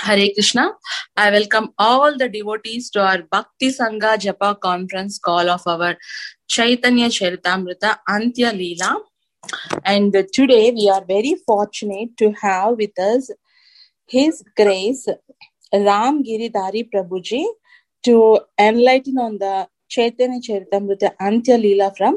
Hare Krishna. I welcome all the devotees to our Bhakti Sangha Japa conference call of our Chaitanya Charitamrita Antya Leela. And today we are very fortunate to have with us His Grace Ram Giridhari Prabhuji to enlighten on the Chaitanya Charitamrita Antya Leela from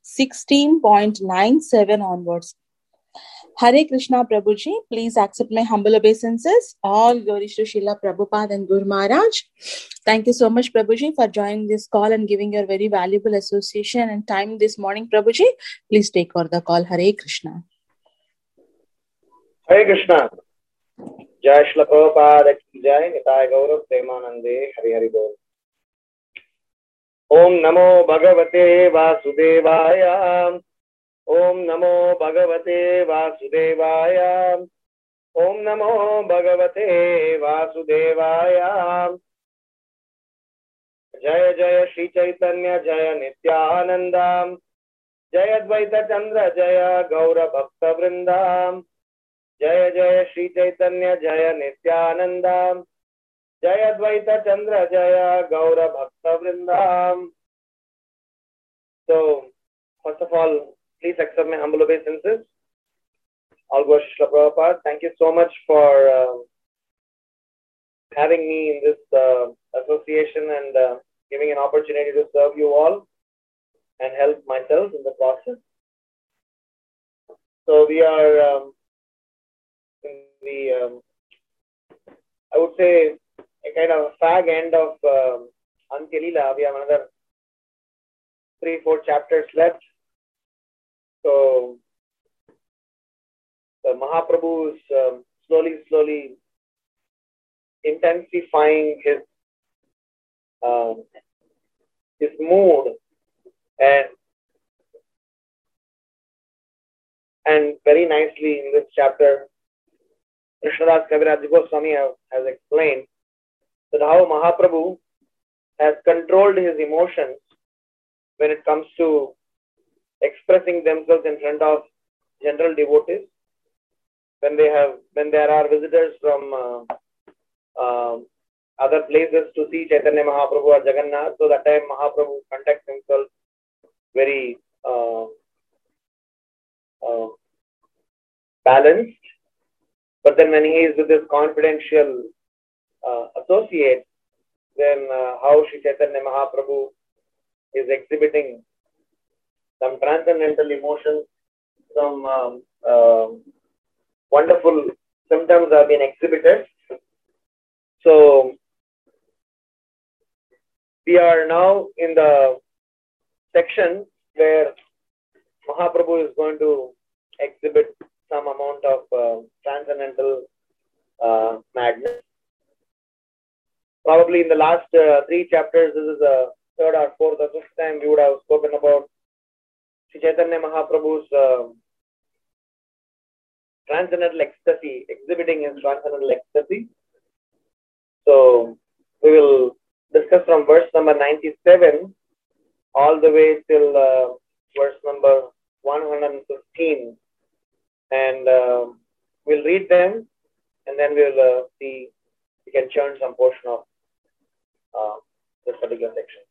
16.97 onwards. Hare Krishna Prabhuji, please accept my humble obeisances. All glories to Srila Prabhupada and Guru Maharaj. Thank you so much, Prabhuji, for joining this call and giving your very valuable association and time this morning, Prabhuji. Please take over the call. Hare Krishna. Hare Krishna. Jai Srila Prabhupada ki Jai, Nitai Gaurav Premanande, Hari Hari Bol. Om Namo Bhagavate Vasudevaya. Om Namo Bhagavate Vasudevaya. Om Namo Bhagavate Vasudevaya. Jaya Jaya Shri Chaitanya Jaya Nityananda. Jaya Dvaita Chandra Jaya Gaura Bhakta Vrindam. Jaya Jaya Shri Chaitanya Jaya Nityananda. Jaya Dvaita Chandra Jaya Gaura Bhakta Vrindam. So, first of all, please accept my humble obeisances. All glories to Srila Prabhupada. Thank you so much for having me in this association and giving an opportunity to serve you all and help myself in the process. So we are in the, I would say, a kind of fag end of Antya Leela. We have another 3-4 chapters left. So the Mahaprabhu is slowly intensifying his mood and very nicely in this chapter, Krishnadas Kaviraj Goswami has explained that how Mahaprabhu has controlled his emotions when it comes to expressing themselves in front of general devotees. When there are visitors from other places to see Chaitanya Mahaprabhu or Jagannath, so that time Mahaprabhu conducts himself very balanced. But then when he is with his confidential associates, then how Sri Chaitanya Mahaprabhu is exhibiting some transcendental emotions, some wonderful symptoms have been exhibited. So we are now in the section where Mahaprabhu is going to exhibit some amount of transcendental madness. Probably in the last 3 chapters, this is the 3rd or 4th or 5th time we would have spoken about Sri Chaitanya Mahaprabhu's transcendental ecstasy, exhibiting his transcendental ecstasy. So we will discuss from verse number 97 all the way till verse number 115, and we'll read them, and then we'll see we can churn some portion of this particular section.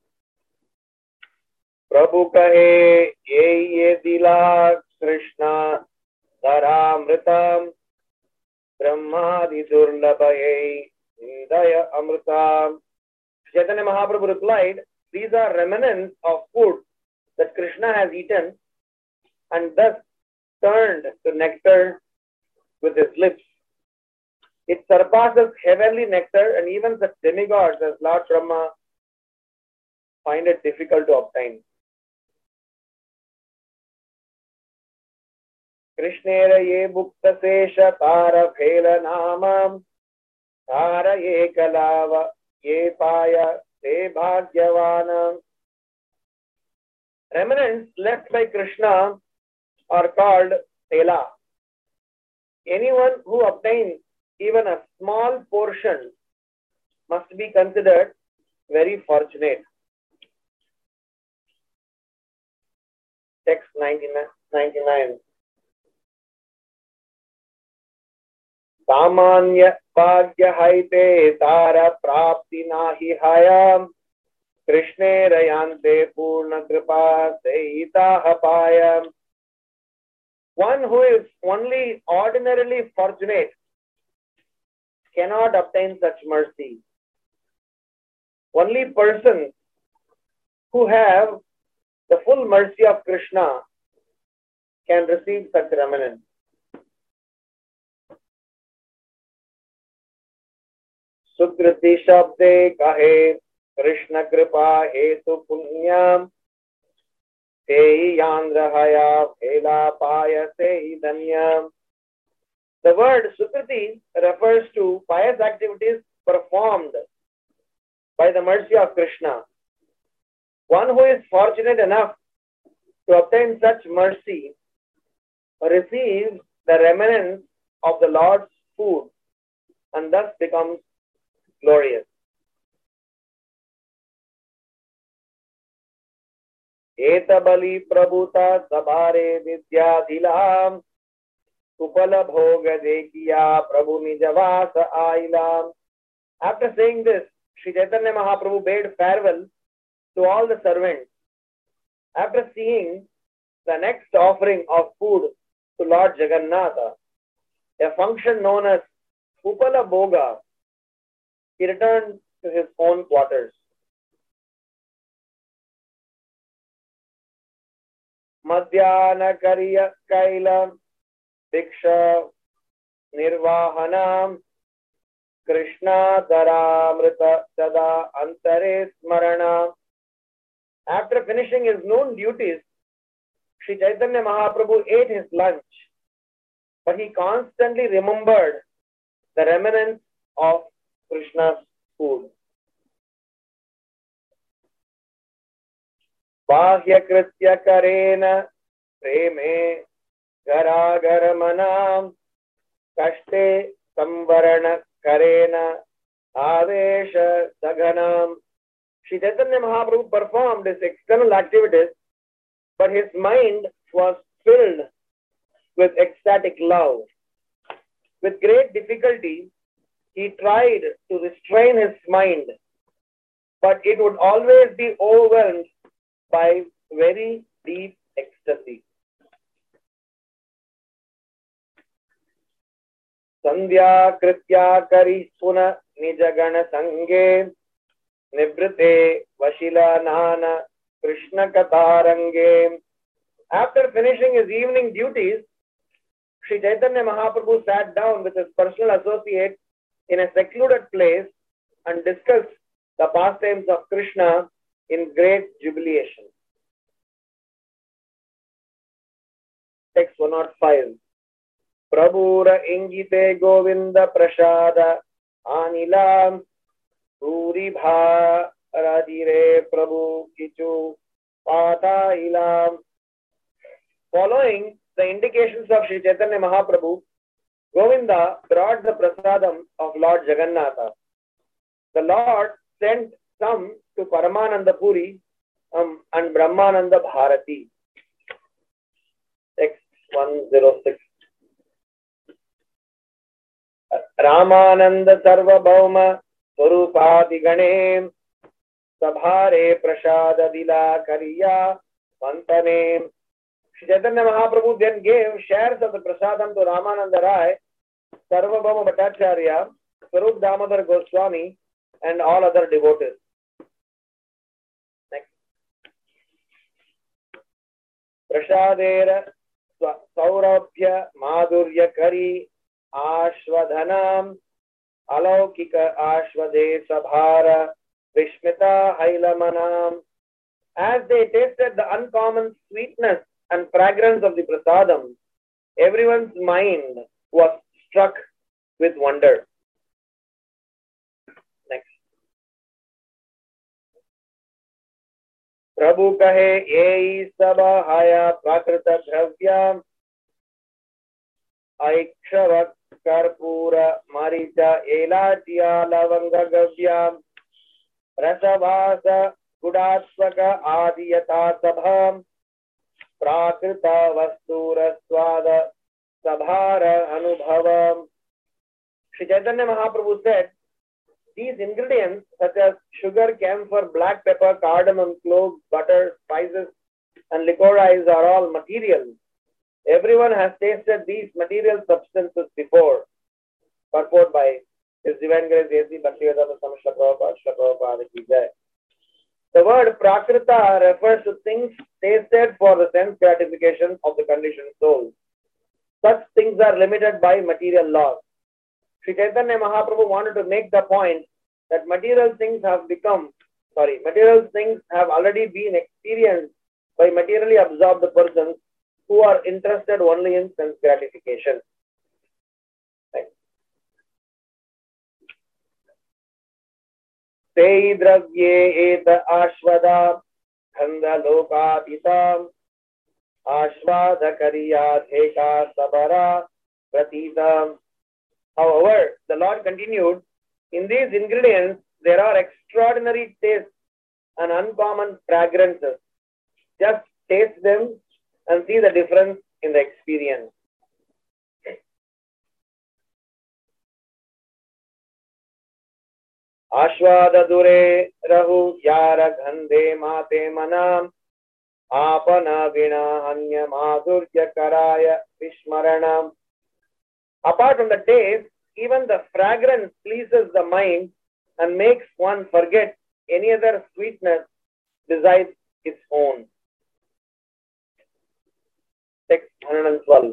Prabhu kahe ye dila Krishna dharamritam brahmadi durlabhaye hridaya amritam. Chaitanya Mahaprabhu replied, these are remnants of food that Krishna has eaten and thus turned to nectar with his lips. It surpasses heavenly nectar, and even such demigods as Lord Brahma find it difficult to obtain. Krishnera ye bhukta sesha tara phela namam tara ye kalava ye paya te bhagyavanam. Remnants left by Krishna are called Tela. Anyone who obtains even a small portion must be considered very fortunate. Text 99. Samanya भाग्य हाइते तारा प्राप्ति नाही हायाम कृष्णे रयांते पूर्ण कृपा सेहिता पायम. One who is only ordinarily fortunate cannot obtain such mercy. Only persons who have the full mercy of Krishna can receive such remnants. सुकृति शब्दे कहे कृष्ण कृपा हेतु पुण्याम तेहि यांद्रहया भेला पायसे धन्यम. The word Sukriti refers to pious activities performed by the mercy of Krishna. One who is fortunate enough to obtain such mercy receives the remnants of the Lord's food and thus becomes glorious. एतबली प्रभुता सभारे विद्याधिलाम उपल भोग देखिया प्रभु निजवास आइलाम. After saying this, Sri Chaitanya Mahaprabhu bade farewell to all the servants. After seeing the next offering of food to Lord Jagannatha, a function known as Upala Bhoga, he returned to his own quarters. Madhyana Kariya Kaila Diksha Nirvahanam Krishna Dharamrita Sada Antare Smarana. After finishing his noon duties, Sri Chaitanya Mahaprabhu ate his lunch, but he constantly remembered the remnants of Krishna's food. Bahya Kritya Karena Preme Garagaramanam Kashte Samvarana Karena Avesha Saganam. Sri Chaitanya Mahaprabhu performed his external activities, but his mind was filled with ecstatic love. With great difficulty, he tried to restrain his mind, but it would always be overwhelmed by very deep ecstasy. Sandhya Kritya Kari Puna Nijagana Sange Nibrite Vashila Nana Krishna Katarange. After finishing his evening duties, Sri Chaitanya Mahaprabhu sat down with his personal associate in a secluded place and discussed the pastimes of Krishna in great jubilation. Text 105. Prabhura Ingite Govinda Prasada Anilam Puri Bharadire Prabhu Kichu Pata Ilam. Following the indications of Sri Chaitanya Mahaprabhu, Govinda brought the prasadam of Lord Jagannatha. The Lord sent some to Paramananda Puri and Brahmananda Bharati. Text 106. Ramananda Sarvabhauma Swarupadi Ganem Sabhare Prasada Dila Kariya Mantane. Sri Chaitanya Mahaprabhu then gave shares of the prasadam to Ramananda Rai, Sarvabhauma Bhattacharya, Swarup Damodar Goswami, and all other devotees. Next. Prasadera Saurabhya Madhurya Kari Ashwadhanam Alaukika Ashwade Sabhara Vishmita Hailamanam. As they tasted the uncommon sweetness and fragrance of the prasadam, everyone's mind was struck with wonder. Next. Prabhu kahe yei sabha haya prakrita dravya aikshava karpura maricha elachiya lavanga gavya rasavasa gudatvaka adiyata sabham prakrita vastura swada sabhara anubhavam. Sri Chaitanya Mahaprabhu said, these ingredients such as sugar, camphor, black pepper, cardamom, cloves, butter, spices, and licorice are all material. Everyone has tasted these material substances before. Purport by His Divine Grace A.C. Bhaktivedanta Swami Srila Prabhupada Ki Jai. The word prakrita refers to things tasted for the sense gratification of the conditioned soul. Such things are limited by material laws. Sri Chaitanya Mahaprabhu wanted to make the point that material things have already been experienced by materially absorbed persons who are interested only in sense gratification. Te dravye eta ashvada khanda lokatita ashvada kariya dheka sabara pratita. However, the Lord continued, in these ingredients there are extraordinary tastes and uncommon fragrances. Just taste them and see the difference in the experience. Ashvada dure rahu yara gandhe mate manam apana vina hanya madhurya karaya vishmaranam. Apart from the taste, even the fragrance pleases the mind and makes one forget any other sweetness besides its own. Text 112.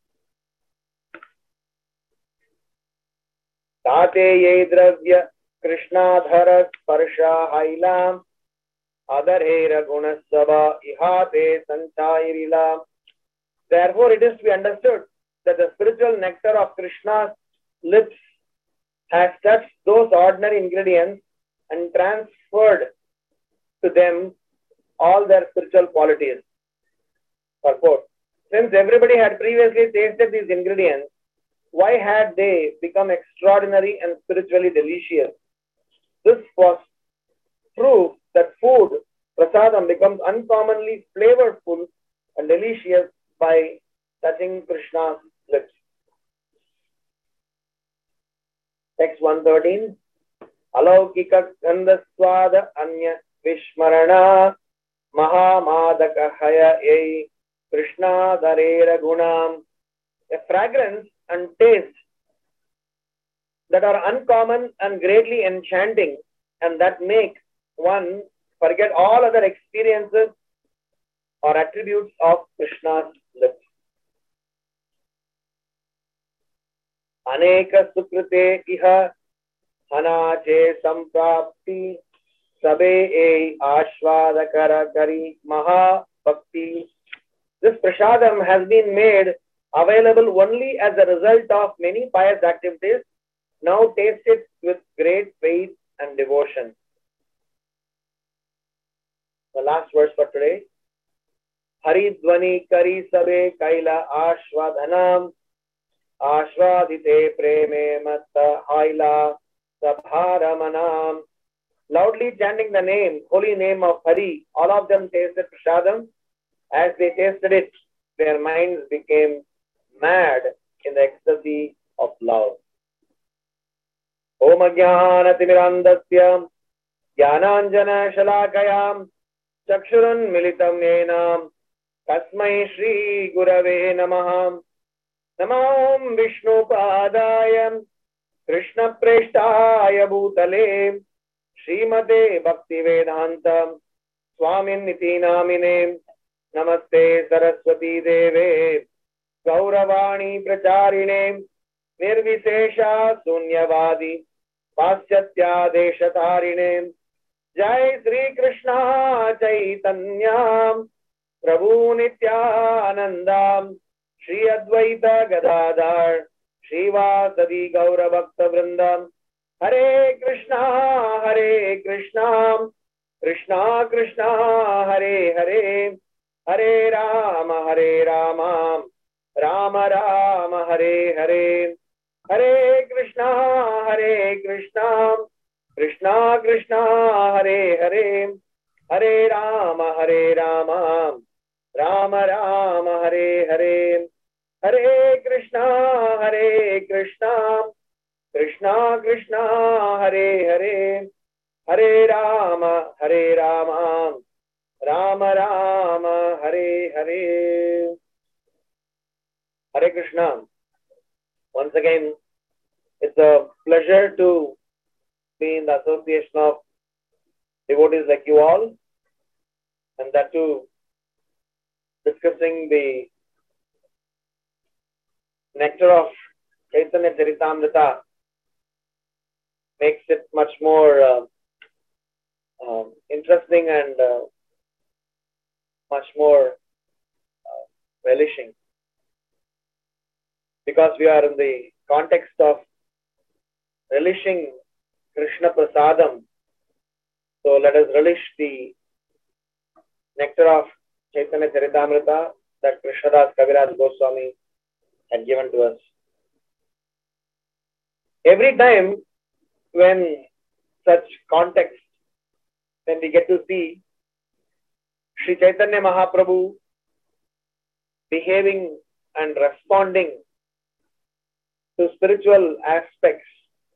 Tate ye dravya krishnadhara sparsha hailam adarhera gunasava ihate sanchairilam. Therefore, it is to be understood that the spiritual nectar of Krishna's lips has touched those ordinary ingredients and transferred to them all their spiritual qualities. Purport. Since everybody had previously tasted these ingredients, why had they become extraordinary and spiritually delicious? This was proof that food, prasadam, becomes uncommonly flavorful and delicious by touching Krishna's lips. Text 113. Alaukika gandhaswada anya vishmarana mahamadaka haya ei Krishna dharera gunam. A fragrance and taste that are uncommon and greatly enchanting and that make one forget all other experiences or attributes of Krishna's lips. Aneka sukrite iha hanache samprapti sabe ei ashvadakara kari maha bhakti. This prasadam has been made available only as a result of many pious activities. Now taste it with great faith and devotion. The last verse for today. Haridvani kari sabe kaila ashvadhanam ashvadite preme matta haila sabharamanam. Loudly chanting the name, holy name of Hari, all of them tasted prasadam. As they tasted it, their minds became mad in the ecstasy of love. Om Ajnana Timirandasya Jnananjana Shalakayam Chakshurun Militam Yenam Tasmai Shri Gurave Namah. Namam Vishnu Padayam Krishna Preshtaya Bhutale Srimate Bhakti Vedantam Swamin Niti Namine. Namaste Saraswati Deve Gauravani Pracharine Nirvishesha Sunyavadi Paschatya Deshatarine. Jai Sri Krishna Chaitanya Prabhu Nityananda Shri Advaita Gadadhar Srivasadi Gaura Bhakta Vrindam. Hare Krishna Krishna Krishna Hare Hare Hare Rama Rama Rama Hare Hare. Hare Krishna Krishna Krishna Hare Hare Hare Rama Rama Rama Hare Hare. Hare Krishna Krishna Krishna Krishna Hare Hare Hare Rama Rama Rama Hare Hare. Hare Krishna. Once again, it's a pleasure to be in the association of devotees like you all, and that too discussing the nectar of Chaitanya Charitamrita makes it much more interesting and much more relishing, because we are in the context of relishing Krishna Prasadam. So let us relish the nectar of Chaitanya Charitamrita that Krishnadas Kaviraj Goswami had given to us. Every time when such context, when we get to see Sri Chaitanya Mahaprabhu behaving and responding to spiritual aspects,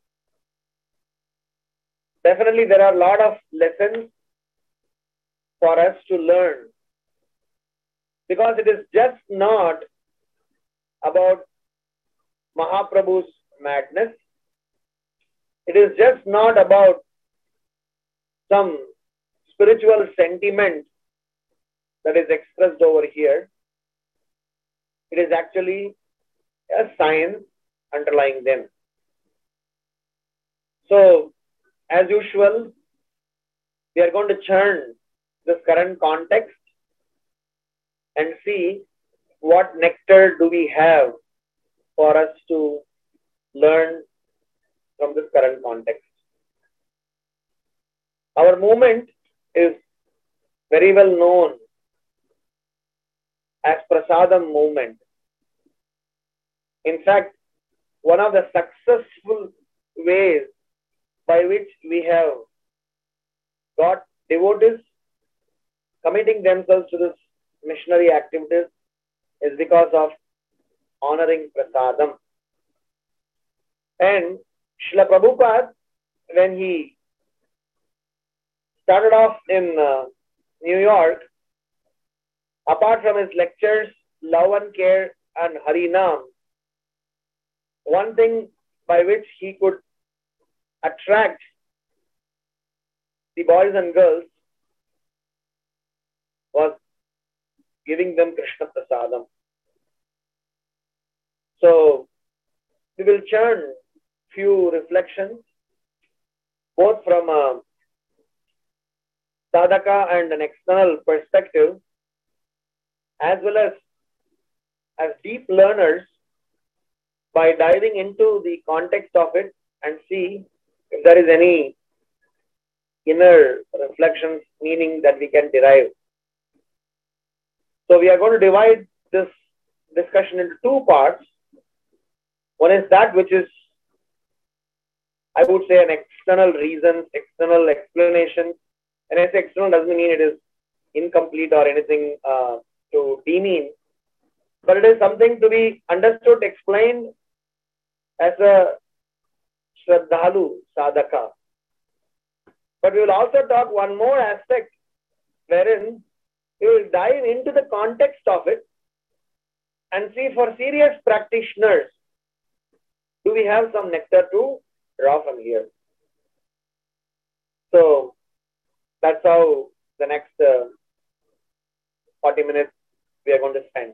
definitely there are a lot of lessons for us to learn, because it is just not about Mahaprabhu's madness. It is just not about some spiritual sentiment that is expressed over here. It is actually a science underlying them. So, as usual, we are going to churn this current context and see what nectar do we have for us to learn from this current context. Our movement is very well known as Prasadam movement. In fact, one of the successful ways by which we have got devotees committing themselves to this missionary activities is because of honoring Prasadam. And Srila Prabhupada, when he started off in New York, apart from his lectures, Love and Care and Harinam, one thing by which he could attract the boys and girls was giving them Krishna Prasadam. So, we will churn few reflections, both from a sadhaka and an external perspective, as well as deep learners, by diving into the context of it and see if there is any inner reflections, meaning that we can derive. So we are going to divide this discussion into two parts. One is that which is, I would say, an external reason, external explanation. And I say external doesn't mean it is incomplete or anything to demean, but it is something to be understood, explained as a Shraddhalu Sadhaka. But we will also talk one more aspect wherein we will dive into the context of it and see, for serious practitioners, do we have some nectar to draw from here. So that's how the next 40 minutes we are going to spend.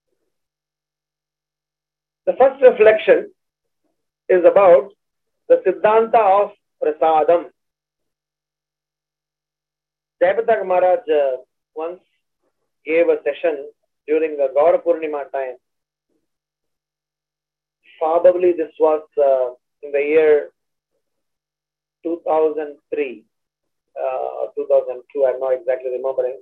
The first reflection is about the Siddhanta of Prasadam. Jayapataka Maharaj once gave a session during the Gaura Purnima time. Probably this was in the year 2003 or 2002, I'm not exactly remembering.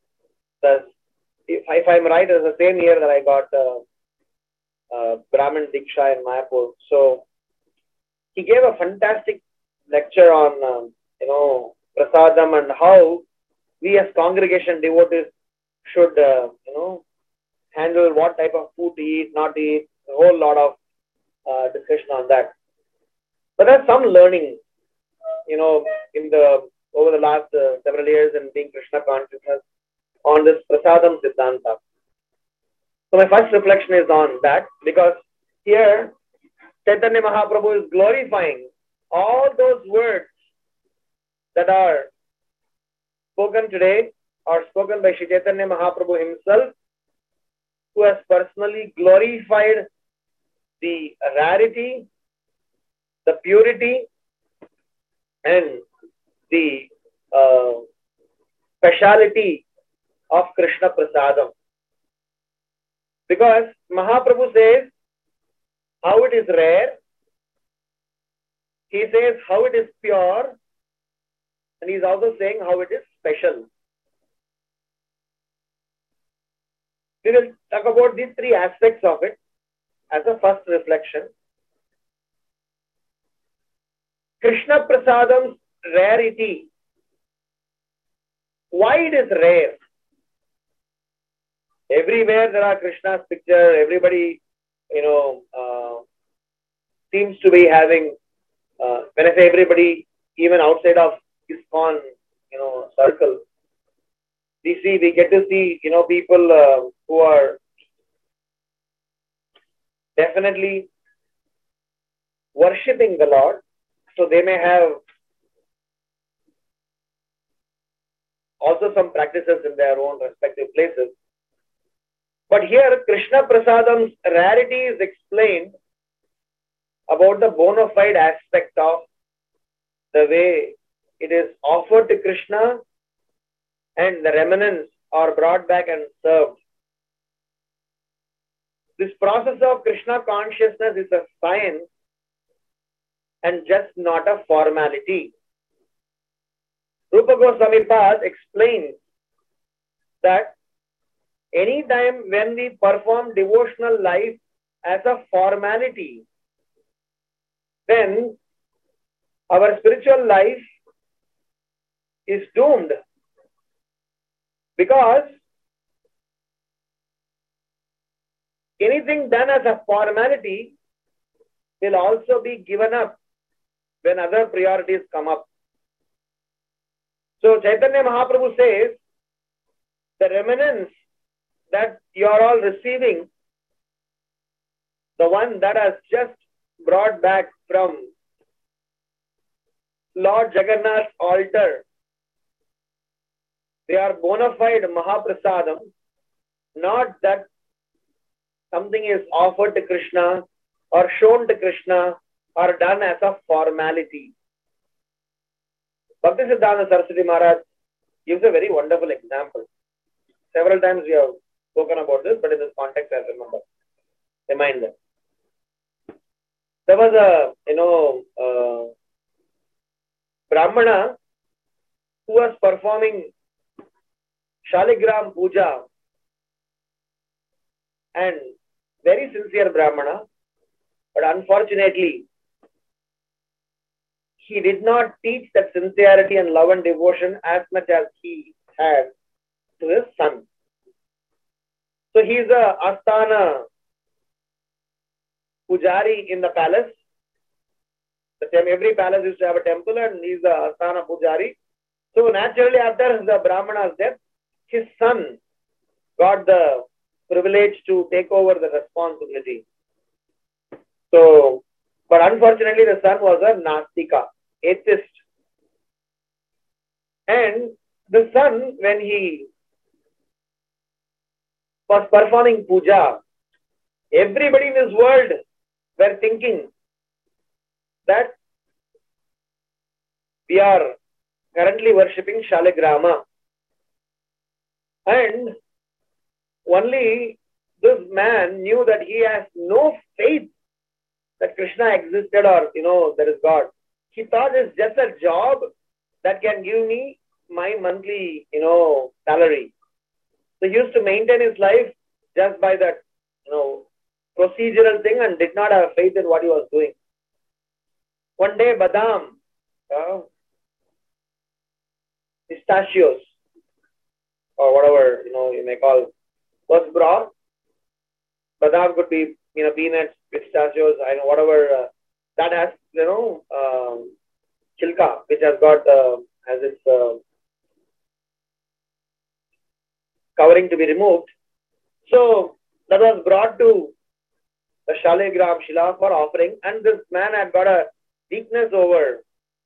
If I'm right, it was the same year that I got Brahmin Diksha in Mayapur. So he gave a fantastic lecture on, Prasadam and how we as congregation devotees should, handle what type of food to eat, not to eat, a whole lot of discussion on that. But there's some learning, in over the last several years in being Krishna consciousness on this Prasadam Siddhanta. So my first reflection is on that, because here Chaitanya Mahaprabhu is glorifying all those words that are spoken today, or spoken by Shri Chaitanya Mahaprabhu himself, who has personally glorified the rarity, the purity, and the speciality of Krishna Prasadam. Because Mahaprabhu says how it is rare, he says how it is pure, and he is also saying how it is special. We will talk about these three aspects of it as a first reflection. Krishna Prasadam's rarity. Why it is rare? Everywhere there are Krishna's picture, everybody, seems to be having, when I say everybody, even outside of ISKCON, circle, we get to see, people who are definitely worshipping the Lord. So they may have also some practices in their own respective places. But here, Krishna Prasadam's rarity is explained about the bona fide aspect of the way it is offered to Krishna and the remnants are brought back and served. This process of Krishna consciousness is a science and just not a formality. Rupa Goswami Pad explains that any time when we perform devotional life as a formality, then our spiritual life is doomed. Because anything done as a formality will also be given up when other priorities come up. So Chaitanya Mahaprabhu says, the remnants that you are all receiving, the one that has just brought back from Lord Jagannath's altar, they are bona fide Mahaprasadam, not that something is offered to Krishna or shown to Krishna or done as a formality. Bhaktisiddhanta Saraswati Maharaj gives a very wonderful example. Several times we have spoken about this, but in this context I remind them. There was a Brahmana who was performing Shaligram Puja, and very sincere Brahmana, but unfortunately he did not teach that sincerity and love and devotion as much as he had to his son. So he is a Asthana Pujari in the palace. Every palace used to have a temple, and he is the Asthana Pujari. So naturally, after the Brahmana's death, his son got the privilege to take over the responsibility. So, but unfortunately, the son was a Nastika, atheist. And the son, when he was performing puja, everybody in his world were thinking that we are currently worshipping Shaligrama. And only this man knew that he has no faith that Krishna existed or, there is God. He thought it's just a job that can give me my monthly, salary. So he used to maintain his life just by that, procedural thing, and did not have faith in what he was doing. One day, badam, pistachios, or whatever, you may call, was brought. Badam could be, peanuts, pistachios, whatever that has, chilka, which has got has its covering to be removed. So that was brought to the Shaligram Shila for offering, and this man had got a weakness over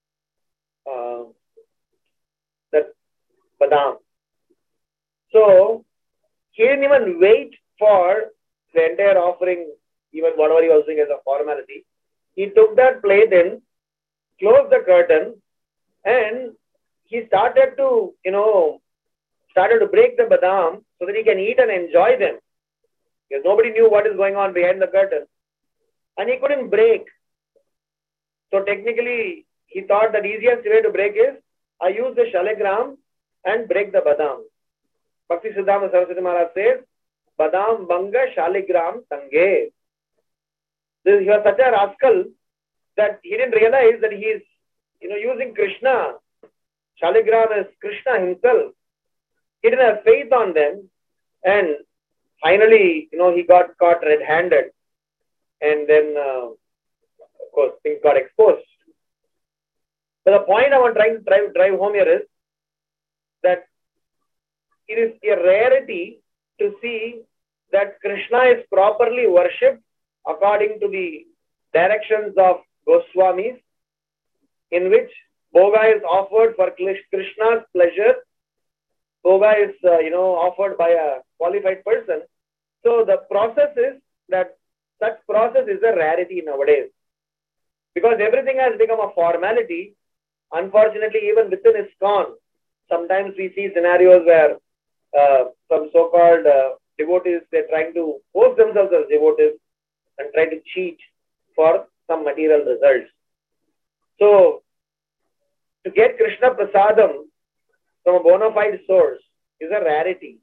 the badam. So he didn't even wait for the entire offering, even whatever he was doing as a formality. He took that plate in, closed the curtain, and he started to break the badam so that he can eat and enjoy them. Because nobody knew what is going on behind the curtain. And he couldn't break. So technically, he thought the easiest way to break is, I use the shaligram and break the badam. Bhakti Siddhanta Saraswati Maharaj says, badam banga shaligram sange. He was such a rascal that he didn't realize that he is, using Krishna. Shaligram is Krishna himself. He didn't have faith on them. And finally, he got caught red-handed. And then, of course, things got exposed. So the point I want to drive home here is that it is a rarity to see that Krishna is properly worshipped according to the directions of Goswamis, in which Bhoga is offered for Krishna's pleasure. Bhoga is, offered by a qualified person. So the process is that such process is a rarity nowadays. Because everything has become a formality. Unfortunately, even within ISKCON, sometimes we see scenarios where some so-called devotees, they're trying to pose themselves as devotees and try to cheat for some material results. So, to get Krishna Prasadam from a bona fide source is a rarity.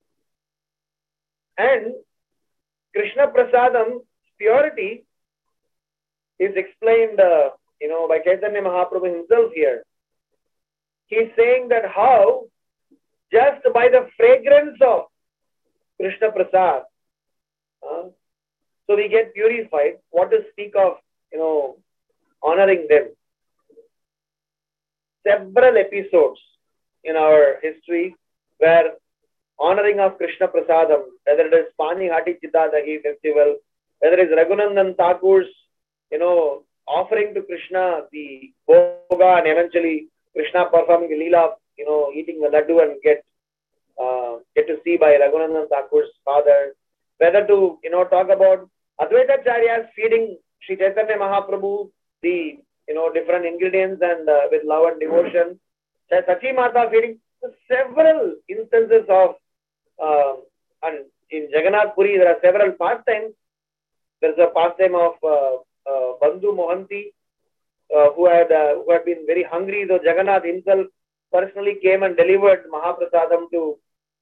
And Krishna Prasadam's purity is explained, by Chaitanya Mahaprabhu himself here. He's saying that how just by the fragrance of Krishna Prasad, so we get purified. What to speak of, honoring them. Several episodes in our history where honoring of Krishna Prasadam, whether it is Pani Hati Chittadahi festival, whether it is Raghunandan Thakur's, offering to Krishna the Bhoga, and eventually Krishna performing the Leela, eating the laddu and get to see by Raghunandan Thakur's father. Whether to, talk about Advaita Charya's feeding Sri Chaitanya Mahaprabhu the, different ingredients and with love and devotion. Sachi Mata feeding. Several instances of, and in Jagannath Puri, there are several pastimes. There's a pastime of Bandhu Mohanty, who had been very hungry. So Jagannath himself personally came and delivered Mahaprasadam to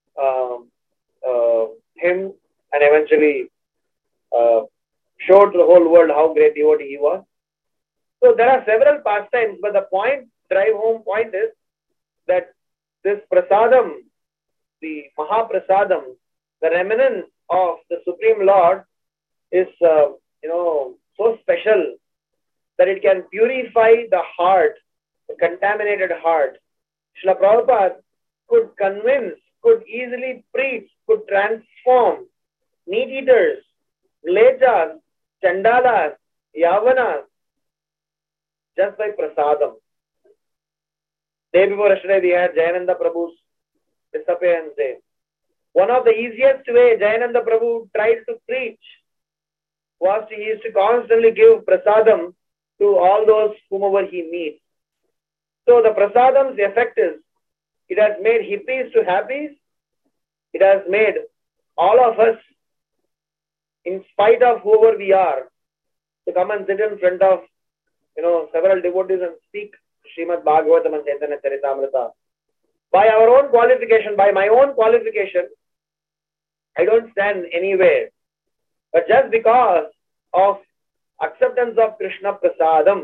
him, and eventually showed to the whole world how great devotee he was. So there are several pastimes, but the drive home point is that this prasadam, the Mahaprasadam, the remnant of the Supreme Lord is, so special that it can purify the heart, the contaminated heart. Srila Prabhupada could convince, could easily preach, could transform meat-eaters, lechas, chandalas, yavanas, just by prasadam. Day before yesterday, we had Jayananda Prabhu's disappearance day. One of the easiest way Jayananda Prabhu tried to preach was he used to constantly give prasadam to all those whomever he meets. So the prasadam's effect is, it has made hippies to happies. It has made all of us, in spite of whoever we are, to come and sit in front of, several devotees and speak Srimad Bhagavatam and Chaitanya Charitamrita. By our own qualification, by my own qualification, I don't stand anywhere. But just because of acceptance of Krishna Prasadam,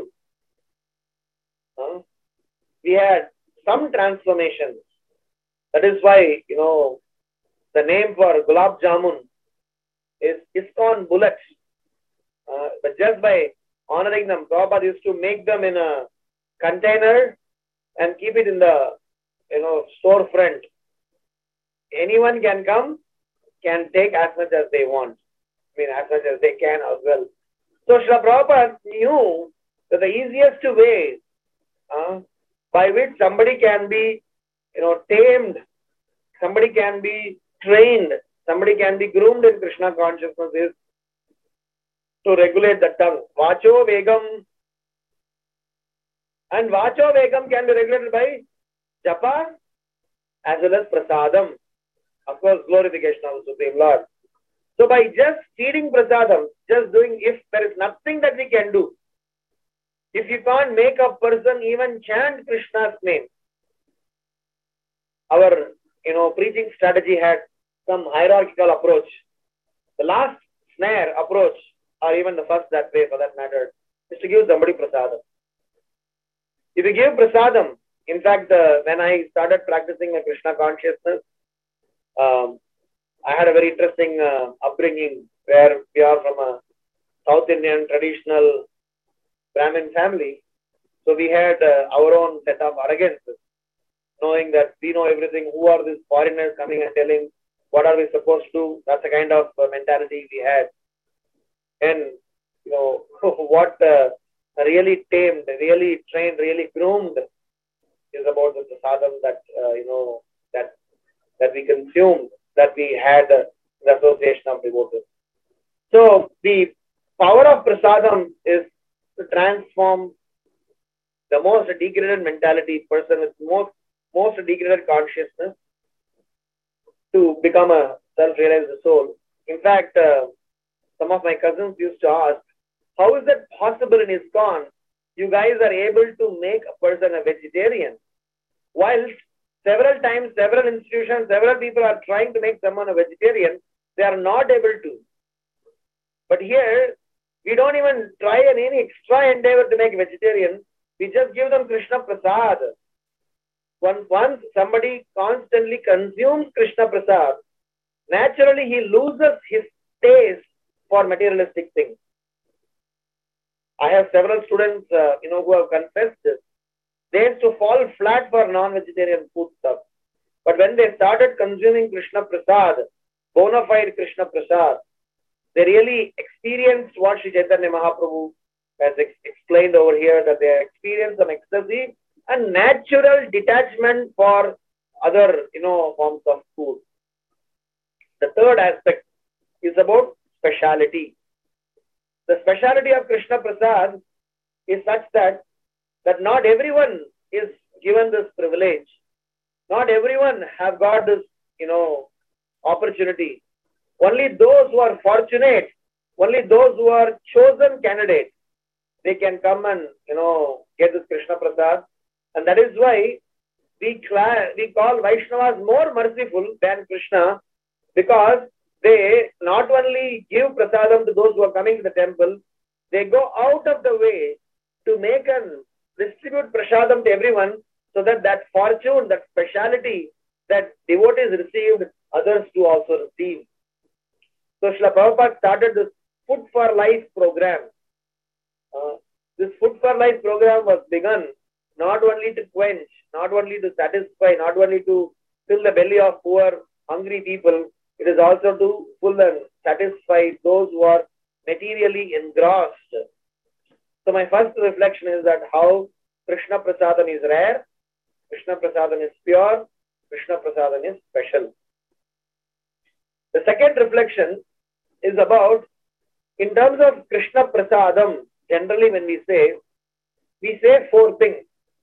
we had some transformations. That is why, the name for Gulab Jamun is ISKCON Bullets. But just by honoring them. Prabhupada used to make them in a container and keep it in the, storefront. Anyone can come, can take as much as they want. As much as they can as well. So Srila Prabhupada knew that the easiest way by which somebody can be, tamed, somebody can be trained, somebody can be groomed in Krishna consciousness is to regulate the tongue. Vacho Vegam. And Vacho Vegam can be regulated by Japa as well as Prasadam. Of course, glorification of the Supreme Lord. So by just feeding Prasadam, just doing, if there is nothing that we can do, if you can't make a person even chant Krishna's name, our, preaching strategy had some hierarchical approach. The last snare approach, or even the first that way for that matter, is to give somebody Prasadam. If you give Prasadam, in fact, when I started practicing a Krishna consciousness, I had a very interesting upbringing where we are from a South Indian traditional Brahmin family. So we had our own set of arrogances, knowing that we know everything. Who are these foreigners coming and telling what are we supposed to do? That's the kind of mentality we had. And, what really tamed, really trained, really groomed is about the prasadam that, that we consumed, that we had the association of devotees. So the power of prasadam is to transform the most degraded mentality person with most degraded consciousness to become a self-realized soul. In fact, some of my cousins used to ask, how is it possible in ISKCON you guys are able to make a person a vegetarian? While several times, several institutions, several people are trying to make someone a vegetarian, they are not able to. But here, we don't even try any extra endeavor to make a vegetarian. We just give them Krishna Prasad. Once somebody constantly consumes Krishna Prasad, naturally he loses his taste for materialistic things. I have several students, who have confessed this. They used to fall flat for non-vegetarian food stuff. But when they started consuming Krishna Prasad, bona fide Krishna Prasad, they really experienced what Sri Chaitanya Mahaprabhu has explained over here, that they experienced some ecstasy and natural detachment for other, forms of food. The third aspect is about speciality. The speciality of Krishna Prasad is such that not everyone is given this privilege. Not everyone have got this, opportunity. Only those who are fortunate, only those who are chosen candidates, they can come and, get this Krishna Prasad. And that is why we call Vaishnavas more merciful than Krishna, because they not only give prasadam to those who are coming to the temple, they go out of the way to make and distribute prasadam to everyone, so that fortune, that speciality that devotees received, others too also receive. So Srila Prabhupada started this Food for Life program. This Food for Life program was begun not only to quench, not only to satisfy, not only to fill the belly of poor, hungry people, it is also to fill and satisfy those who are materially engrossed. So my first reflection is that how Krishna Prasadam is rare, Krishna Prasadam is pure, Krishna Prasadam is special. The second reflection is about, in terms of Krishna Prasadam, generally when we say four things.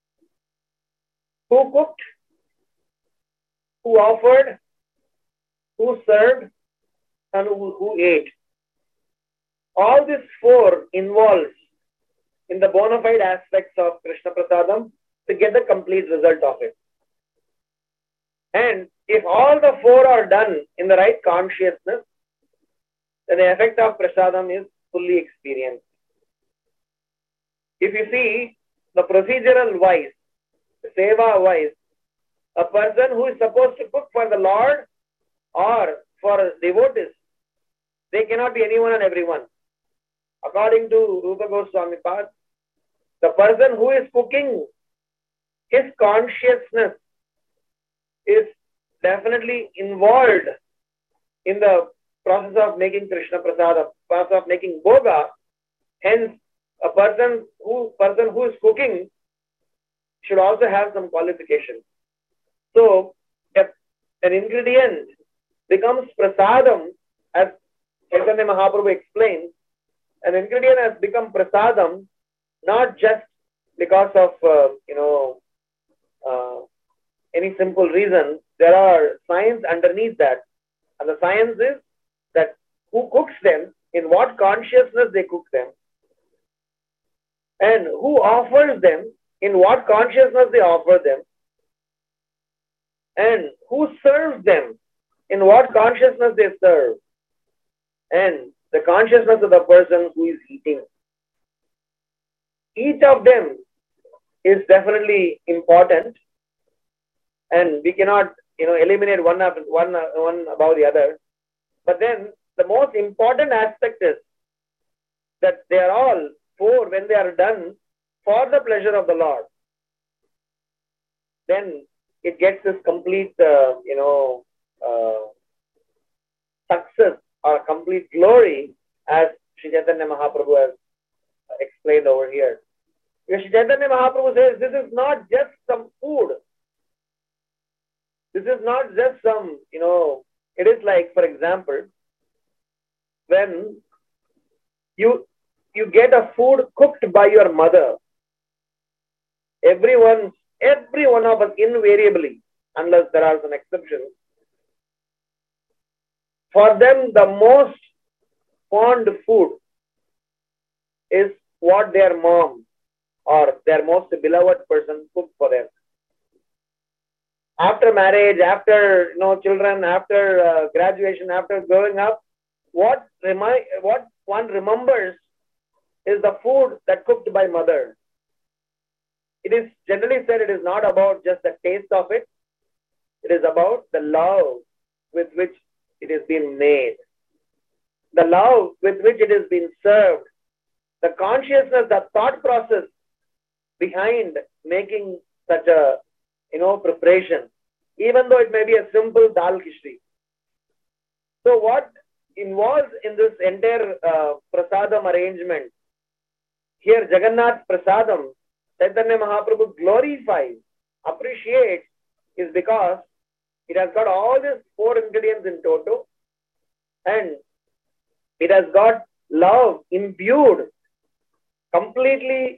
Who cooked, who offered, who served, and who ate. All these four involves in the bona fide aspects of Krishna Prasadam to get the complete result of it. And if all the four are done in the right consciousness, then the effect of Prasadam is fully experienced. If you see the procedural wise, the seva wise, a person who is supposed to cook for the Lord or for devotees, they cannot be anyone and everyone. According to Rupa Goswami Pad, the person who is cooking, his consciousness is definitely involved in the process of making Krishna Prasada, process of making Bhoga. Hence, a person who is cooking should also have some qualification. So, if an ingredient becomes prasadam, as Chaitanya Mahaprabhu explains, an ingredient has become prasadam not just because of any simple reason. There are science underneath that, and the science is that who cooks them, in what consciousness they cook them, and who offers them, in what consciousness they offer them, and who serves them, in what consciousness they serve, and the consciousness of the person who is eating. Each of them is definitely important, and we cannot eliminate one above the other. But then the most important aspect is that they are all four, when they are done for the pleasure of the Lord, then it gets this complete success or complete glory, as Sri Chaitanya Mahaprabhu has explained over here. Because Sri Chaitanya Mahaprabhu says this is not just some food. This is not just some, it is like, for example, when you get a food cooked by your mother, every one of us invariably, unless there are some exceptions, for them the most fond food is what their mom or their most beloved person cooked for them. After marriage, after children, after graduation, after growing up, what one remembers is the food that cooked by mother. It is generally said it is not about just the taste of it. It is about the love with which it is being made, the love with which it is being served, the consciousness, the thought process behind making such a preparation, even though it may be a simple dal kishri. So what involves in this entire prasadam arrangement? Here Jagannath Prasadam, Chaitanya Mahaprabhu glorifies, appreciates, is because it has got all these four ingredients in toto, and it has got love imbued, completely,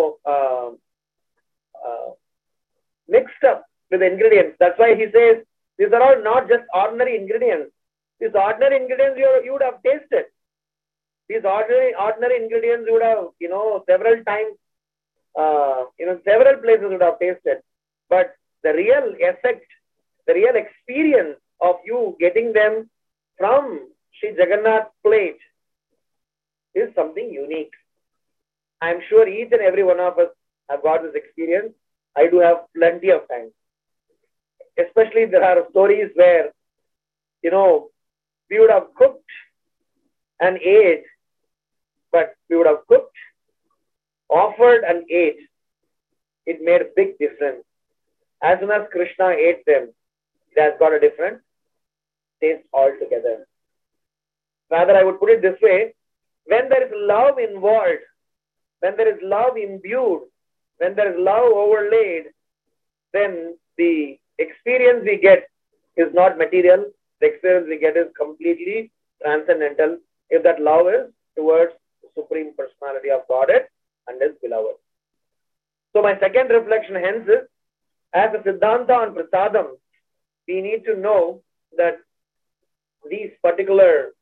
mixed up with the ingredients. That's why he says these are all not just ordinary ingredients. These ordinary ingredients you would have tasted. These ordinary ingredients you would have, several times, several places would have tasted. But the real effect, the real experience of you getting them from Sri Jagannath plate is something unique. I'm sure each and every one of us have got this experience. I do have plenty of times. Especially there are stories where, we would have cooked and ate, but we would have cooked, offered and ate. It made a big difference. As soon as Krishna ate them, it has got a different taste altogether. Rather, I would put it this way, when there is love involved, when there is love imbued, when there is love overlaid, then the experience we get is not material. The experience we get is completely transcendental, if that love is towards the Supreme Personality of Godhead and His beloved. So my second reflection hence is, as a Siddhanta on Prasadam, we need to know that these particular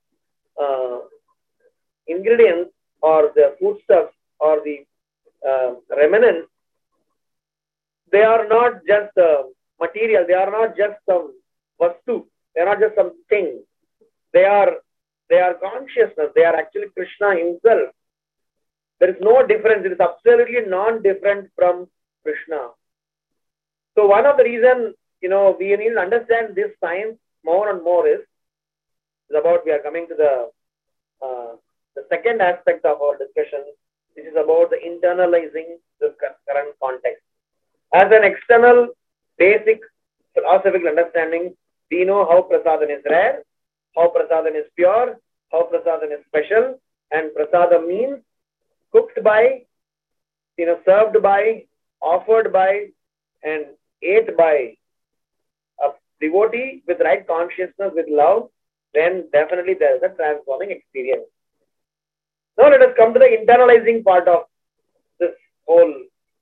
ingredients or the foodstuffs or the remnants, they are not just material, they are not just some vastu, they are not just some thing. They are consciousness, they are actually Krishna himself. There is no difference, it is absolutely non-different from Krishna. So one of the reasons, we need to understand this science more and more is about, we are coming to the the second aspect of our discussion, which is about the internalizing the current context. As an external, basic philosophical understanding, we know how prasadam is rare, how prasadam is pure, how prasadam is special, and prasadam means cooked by, served by, offered by, and ate by a devotee with right consciousness, with love, then definitely there is a transforming experience. Now let us come to the internalizing part of this whole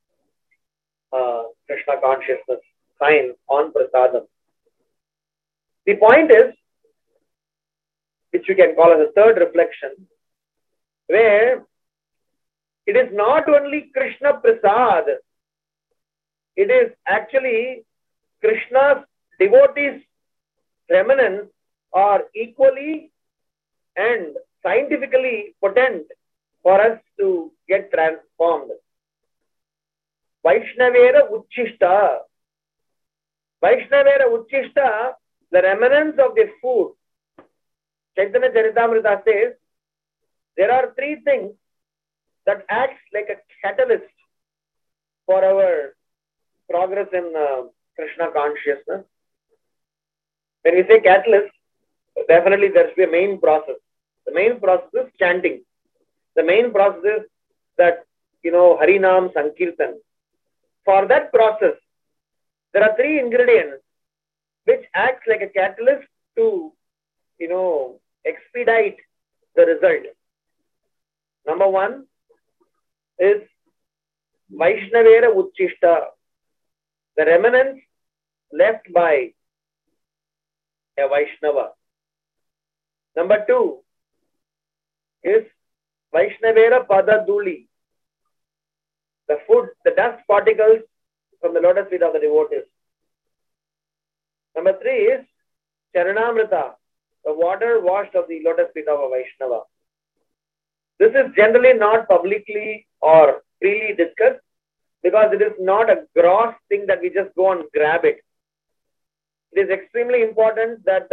Krishna consciousness sign on prasadam. The point is, which we can call as a third reflection, where it is not only Krishna Prasad, it is actually Krishna's devotees' remnants are equally and scientifically potent for us to get transformed. Vaishnavera Uchishta. Vaishnavera Uchishta, the remnants of the food. Chaitanya Charitamrita says, there are three things that acts like a catalyst for our progress in Krishna consciousness. When we say catalyst, definitely there should be a main process. The main process is chanting. The main process is that, Harinam Sankirtan. For that process, there are three ingredients which acts like a catalyst to, expedite the result. Number one is Vaishnavera Uchishta, the remnants left by a Vaishnava. Number two is Vaishnavera Padaduli, the food, the dust particles from the lotus feet of the devotees. Number three is Charanamrita, the water washed of the lotus feet of a Vaishnava. This is generally not publicly or freely discussed because it is not a gross thing that we just go and grab it. It is extremely important that,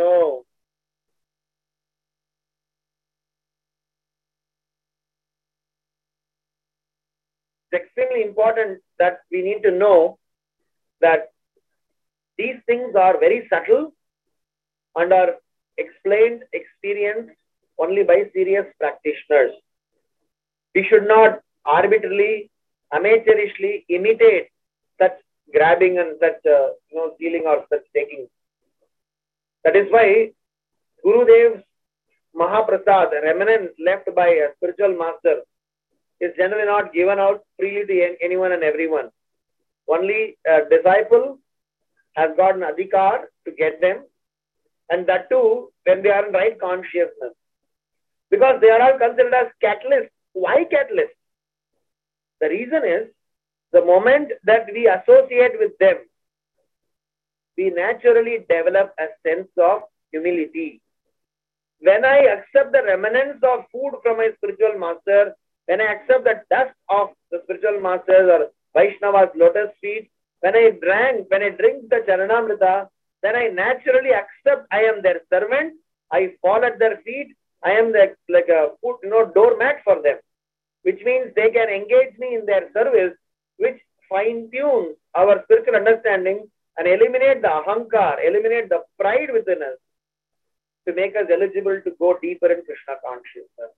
it's extremely important that we need to know that these things are very subtle and are explained, experienced only by serious practitioners. We should not arbitrarily, amateurishly imitate such grabbing and such, stealing or such taking. That is why Gurudev's Mahaprasad, remnants left by a spiritual master, is generally not given out freely to anyone and everyone. Only a disciple has got an adhikar to get them, and that too when they are in right consciousness. Because they are all considered as catalysts. Why catalysts? The reason is, the moment that we associate with them, we naturally develop a sense of humility. When I accept the remnants of food from my spiritual master, when I accept the dust of the spiritual masters or Vaishnava's lotus feet, when I drink the Charanamrita, then I naturally accept I am their servant, I fall at their feet, I am like a doormat for them, which means they can engage me in their service, which fine-tunes our spiritual understanding and eliminate the ahankar, eliminate the pride within us to make us eligible to go deeper in Krishna consciousness.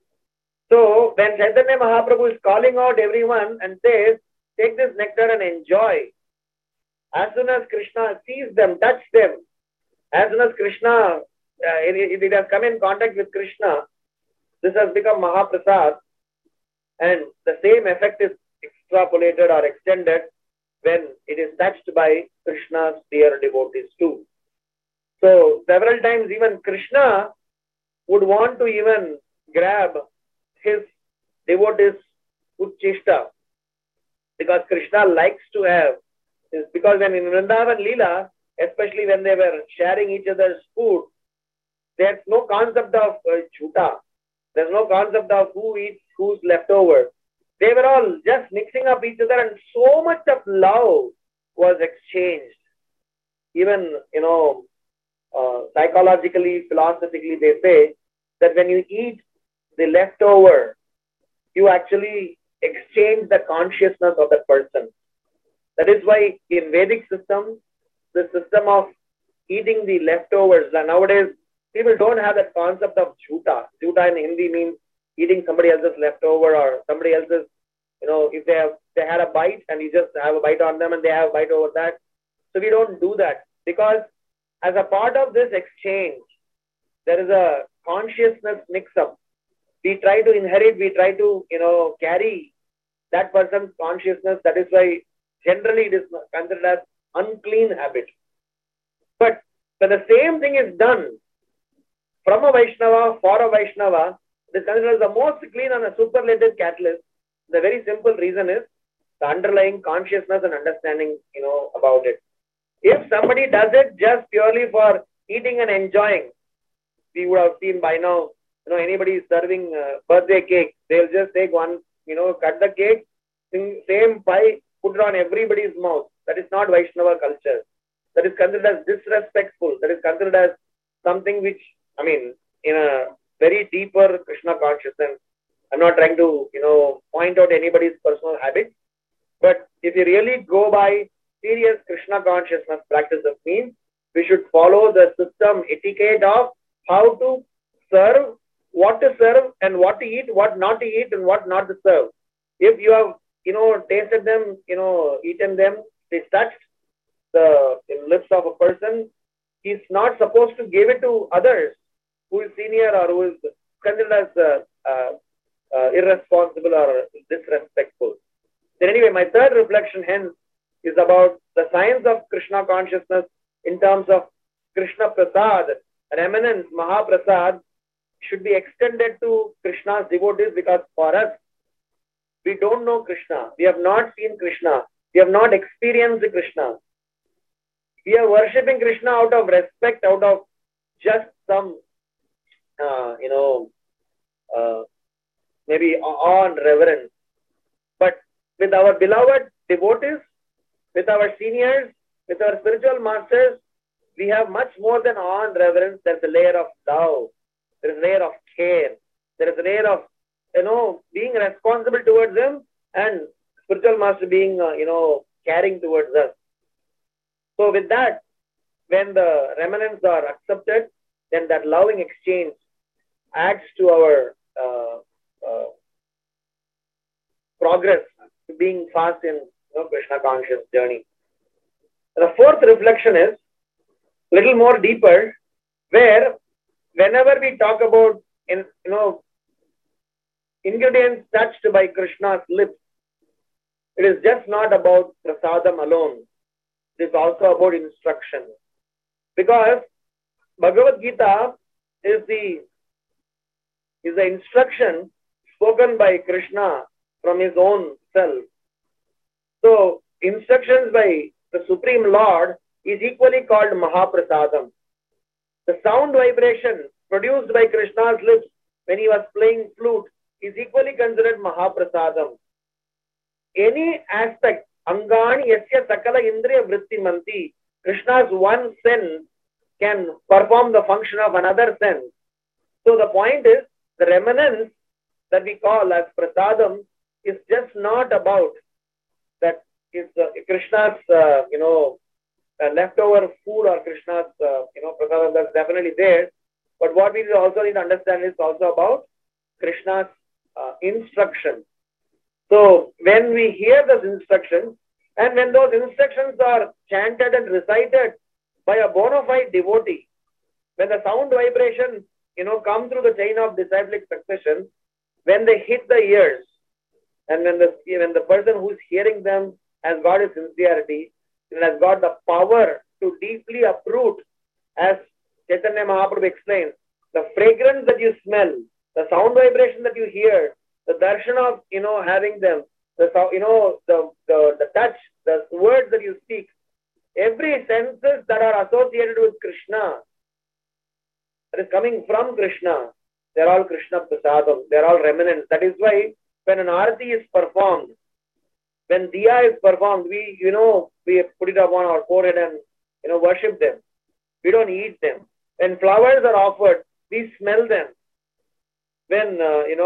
So when Chaitanya Mahaprabhu is calling out everyone and says, take this nectar and enjoy, as soon as Krishna sees them, touch them, as soon as Krishna, it has come in contact with Krishna, this has become Mahaprasad, and the same effect is extrapolated or extended when it is touched by Krishna's dear devotees too. So several times even Krishna would want to even grab his devotees Uchishta, because Krishna likes to have, because when in Vrindavan Leela, especially when they were sharing each other's food, there's no concept of chuta. There's no concept of who eats who's leftover. They were all just mixing up each other, and so much of love was exchanged. Even, psychologically, philosophically, they say that when you eat the leftover, you actually exchange the consciousness of that person. That is why in Vedic system, the system of eating the leftovers, and nowadays people don't have that concept of jhuta. Jhuta in Hindi means eating somebody else's leftover or somebody else's, if they had a bite and you just have a bite on them and they have a bite over that. So we don't do that, because as a part of this exchange, there is a consciousness mix-up. We try to inherit, we try to, carry that person's consciousness. That is why generally it is considered as unclean habit. But when the same thing is done from a Vaishnava for a Vaishnava, it is considered as the most clean and a superlative catalyst. The very simple reason is the underlying consciousness and understanding, about it. If somebody does it just purely for eating and enjoying, we would have seen by now, anybody is serving birthday cake, they'll just take one, cut the cake, same pie, put it on everybody's mouth. That is not Vaishnava culture. That is considered as disrespectful. That is considered as something which, in a very deeper Krishna consciousness, I'm not trying to, point out anybody's personal habit. But if you really go by serious Krishna consciousness practices, means we should follow the system etiquette of how to serve, what to serve, and what to eat, what not to eat, and what not to serve. If you have, tasted them, eaten them, they touched the lips of a person, he's not supposed to give it to others who is senior or who is considered as irresponsible or disrespectful. Then anyway, my third reflection hence is about the science of Krishna consciousness in terms of Krishna Prasad, remanence, Mahaprasad, should be extended to Krishna's devotees, because for us, we don't know Krishna. We have not seen Krishna. We have not experienced Krishna. We are worshipping Krishna out of respect, out of just some, maybe awe and reverence. But with our beloved devotees, with our seniors, with our spiritual masters, we have much more than awe and reverence. There's a layer of love. There's a layer of care. There is a layer of, being responsible towards them, and spiritual master being, caring towards us. So with that, when the remnants are accepted, then that loving exchange adds to our progress to being fast in Krishna conscious journey. And the fourth reflection is a little more deeper, where whenever we talk about ingredients touched by Krishna's lips, it is just not about prasadam alone. It is also about instruction. Because Bhagavad Gita is the instruction spoken by Krishna from his own self. So instructions by the Supreme Lord is equally called Mahaprasadam. The sound vibration produced by Krishna's lips when he was playing flute is equally considered Mahaprasadam. Any aspect, Angani Yasya Sakala Indriya Vritti Manti, Krishna's one sense can perform the function of another sense. So the point is, the remanence that we call as prasadam is just not about that is Krishna's, leftover food or Krishna's, prasadam that's definitely there. But what we also need to understand is also about Krishna's instruction. So when we hear those instructions, and when those instructions are chanted and recited by a bona fide devotee, when the sound vibrations, come through the chain of disciplic succession, when they hit the ears, and when the person who's hearing them has got his sincerity, and has got the power to deeply uproot, as Chaitanya Mahaprabhu explains, the fragrance that you smell, the sound vibration that you hear, the darshan of, having them, the touch, the words that you speak, every senses that are associated with Krishna, that is coming from Krishna, they're all Krishna Prasadam, they're all remnants. That is why when an arati is performed, when diya is performed, we put it upon our forehead and, worship them. We don't eat them. When flowers are offered, we smell them. when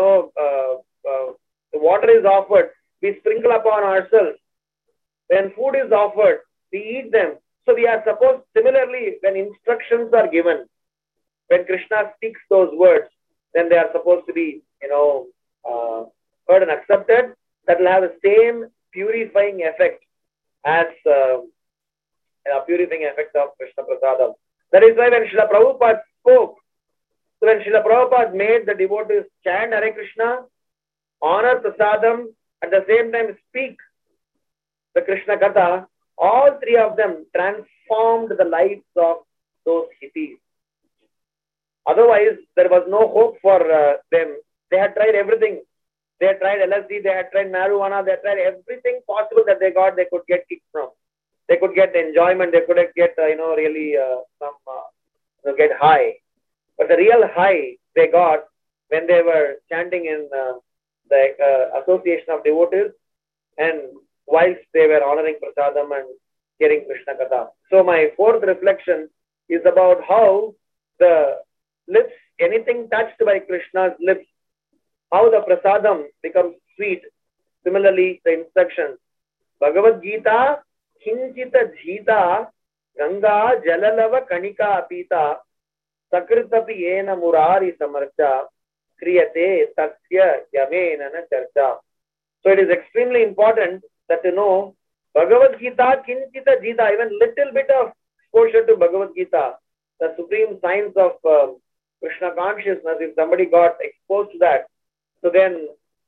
the water is offered, we sprinkle upon ourselves. When food is offered, we eat them. So we are supposed, similarly, when instructions are given, when Krishna speaks those words, then they are supposed to be, heard and accepted. That will have the same purifying effect as purifying effect of Krishna Prasadam. That is why when Srila Prabhupada spoke, so when Srila Prabhupada made the devotees chant Hare Krishna, honor Prasadam, at the same time speak the Krishna Katha, all three of them transformed the lives of those hippies. Otherwise, there was no hope for them. They had tried everything. They had tried LSD, they had tried marijuana, they had tried everything possible that they got, they could get kicked from. They could get enjoyment, they could get, really get high. But the real high they got when they were chanting in the association of devotees and whilst they were honoring Prasadam and hearing Krishna Katha. So my fourth reflection is about how the lips, anything touched by Krishna's lips, how the Prasadam becomes sweet. Similarly, the instructions. Bhagavad Gita, Kinchita Jita, Ganga Jalalava Kanika Apita, Sakritapi Yena Murari Samarcha, Kriyate Tasya Yamena Charcha. So it is extremely important that you know Bhagavad Gita, Kinchita Jita, even little bit of exposure to Bhagavad Gita, the supreme science of Krishna consciousness, if somebody got exposed to that, so then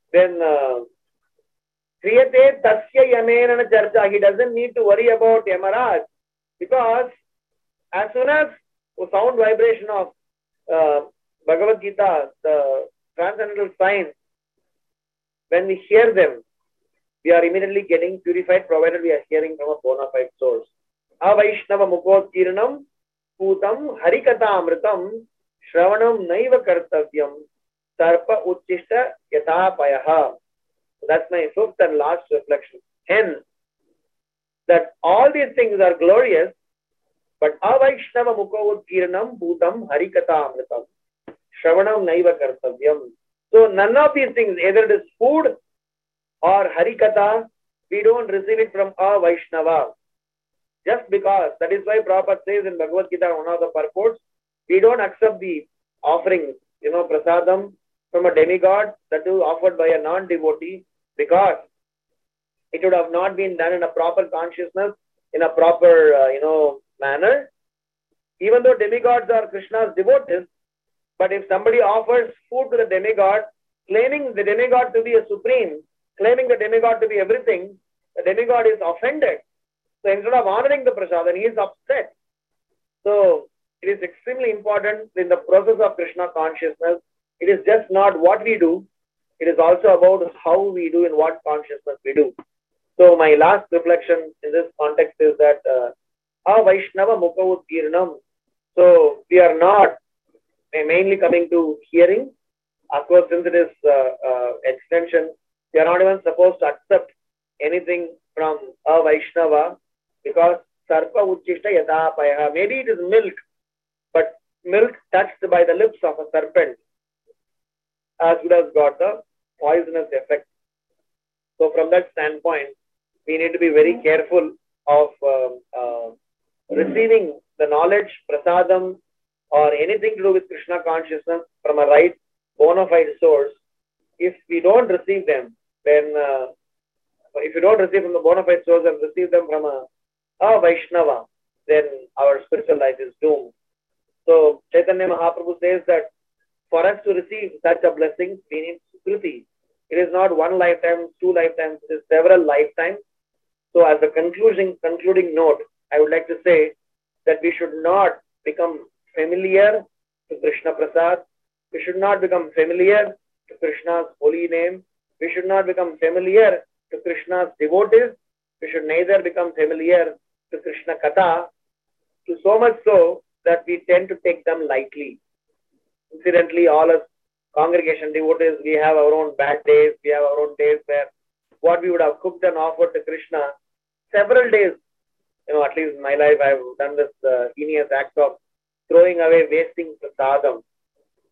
Kriyate Tasya Yamena Charcha, he doesn't need to worry about Yamaraj, because as soon as the sound vibration of Bhagavad Gita, the transcendental signs, when we hear them, we are immediately getting purified, provided we are hearing from a bona fide source. Avaishnava Mukotkiranam Putam Harikata Amritam Shravanam Naiva Kartavyam Sarpa Uchishta Yatapayaha. That's my fifth and last reflection. Hence, that all these things are glorious, but Avaishnava Mukotkiranam Putam Harikata Amritam Shravanam Naiva Kartavyam. So none of these things, either it is food or Harikatha, we don't receive it from a Vaishnava. Just because, that is why Prabhupada says in Bhagavad Gita, one of the purports, we don't accept the offerings, prasadam from a demigod that is offered by a non-devotee, because it would have not been done in a proper consciousness, in a proper, manner. Even though demigods are Krishna's devotees, but if somebody offers food to the demigod, claiming the demigod to be a supreme, claiming the demigod to be everything, the demigod is offended. So instead of honoring the prasadam, he is upset. So it is extremely important in the process of Krishna consciousness. It is just not what we do. It is also about how we do and what consciousness we do. So my last reflection in this context is that Vaishnava Mukha Utkirnam. So we are not mainly coming to hearing. Of course, since it is extension, we are not even supposed to accept anything from a Vaishnava, because Sarpa Uchishta Yatapaya. Maybe it is milk, but milk touched by the lips of a serpent as good as got the poisonous effect. So from that standpoint, we need to be very careful of receiving the knowledge, prasadam, or anything to do with Krishna consciousness from a right bona fide source. If we don't receive them, then if you don't receive from the bona fide source and receive them from a Vaishnava, then our spiritual life is doomed. So Chaitanya Mahaprabhu says that for us to receive such a blessing, we need Sukriti. It is not one lifetime, 2 lifetimes, it is several lifetimes. So as a concluding note, I would like to say that we should not become familiar to Krishna Prasad. We should not become familiar to Krishna's holy name. We should not become familiar to Krishna's devotees. We should neither become familiar to Krishna Katha, to so much so that we tend to take them lightly. Incidentally, all us congregation devotees, we have our own bad days. We have our own days where what we would have cooked and offered to Krishna, several days, at least in my life, I have done this heinous act of throwing away, wasting prasadam.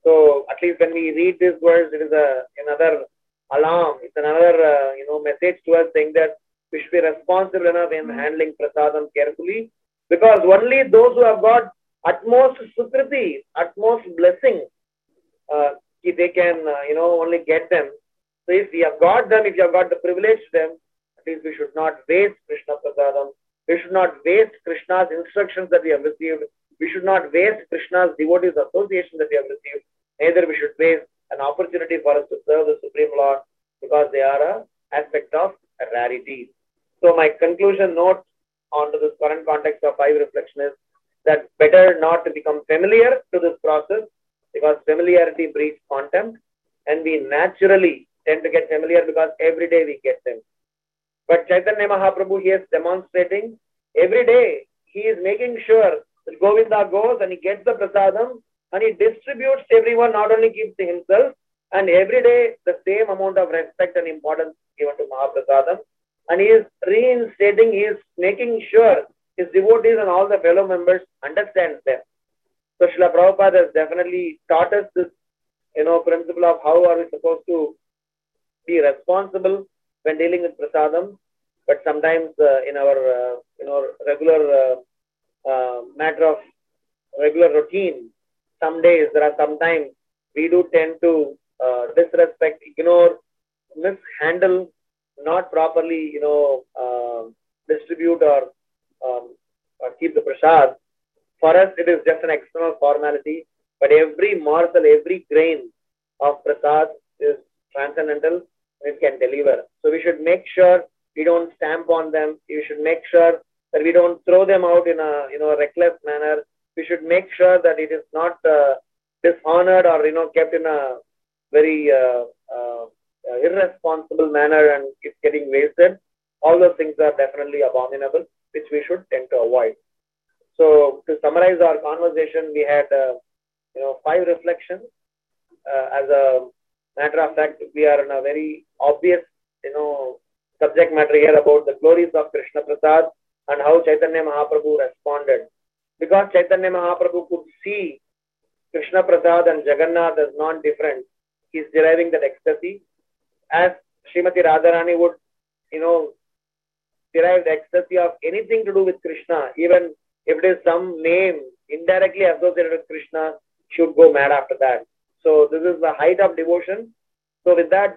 So at least when we read this verse, it is another alarm. It's another message to us saying that we should be responsible enough in handling prasadam carefully, because only those who have got utmost sukriti, utmost blessing, they can only get them. So if we have got them, if you have got the privilege to them, at least we should not waste Krishna prasadam. We should not waste Krishna's instructions that we have received. We should not waste Krishna's devotees association that we have received. Neither we should waste an opportunity for us to serve the Supreme Lord, because they are an aspect of rarity. So my conclusion note onto this current context of 5 reflection is that better not to become familiar to this process, because familiarity breeds contempt, and we naturally tend to get familiar because every day we get them. But Chaitanya Mahaprabhu, he is demonstrating every day. He is making sure that Govinda goes and he gets the prasadam and he distributes to everyone, not only gives to himself, and every day the same amount of respect and importance given to Mahaprasadam. And he is reinstating, he is making sure his devotees and all the fellow members understand them. So Srila Prabhupada has definitely taught us this, principle of how are we supposed to be responsible when dealing with prasadam. But sometimes in our regular matter of regular routine, some days there are sometimes we do tend to disrespect, ignore, mishandle, not properly distribute or keep the prasad. For us, it is just an external formality, but every morsel, every grain of prasad is transcendental and it can deliver. So we should make sure we don't stamp on them. We should make sure that we don't throw them out in a reckless manner. We should make sure that it is not dishonored or kept in a very irresponsible manner and it's getting wasted. All those things are definitely abominable, which we should tend to avoid. So to summarize our conversation, we had 5 reflections. As a matter of fact, we are in a very obvious subject matter here about the glories of Krishna Prasad and how Chaitanya Mahaprabhu responded. Because Chaitanya Mahaprabhu could see Krishna Prasad and Jagannath as non-different, he is deriving that ecstasy. As Srimati Radharani would, derive the ecstasy of anything to do with Krishna, even if it is some name indirectly associated with Krishna, she would go mad after that. So this is the height of devotion. So with that,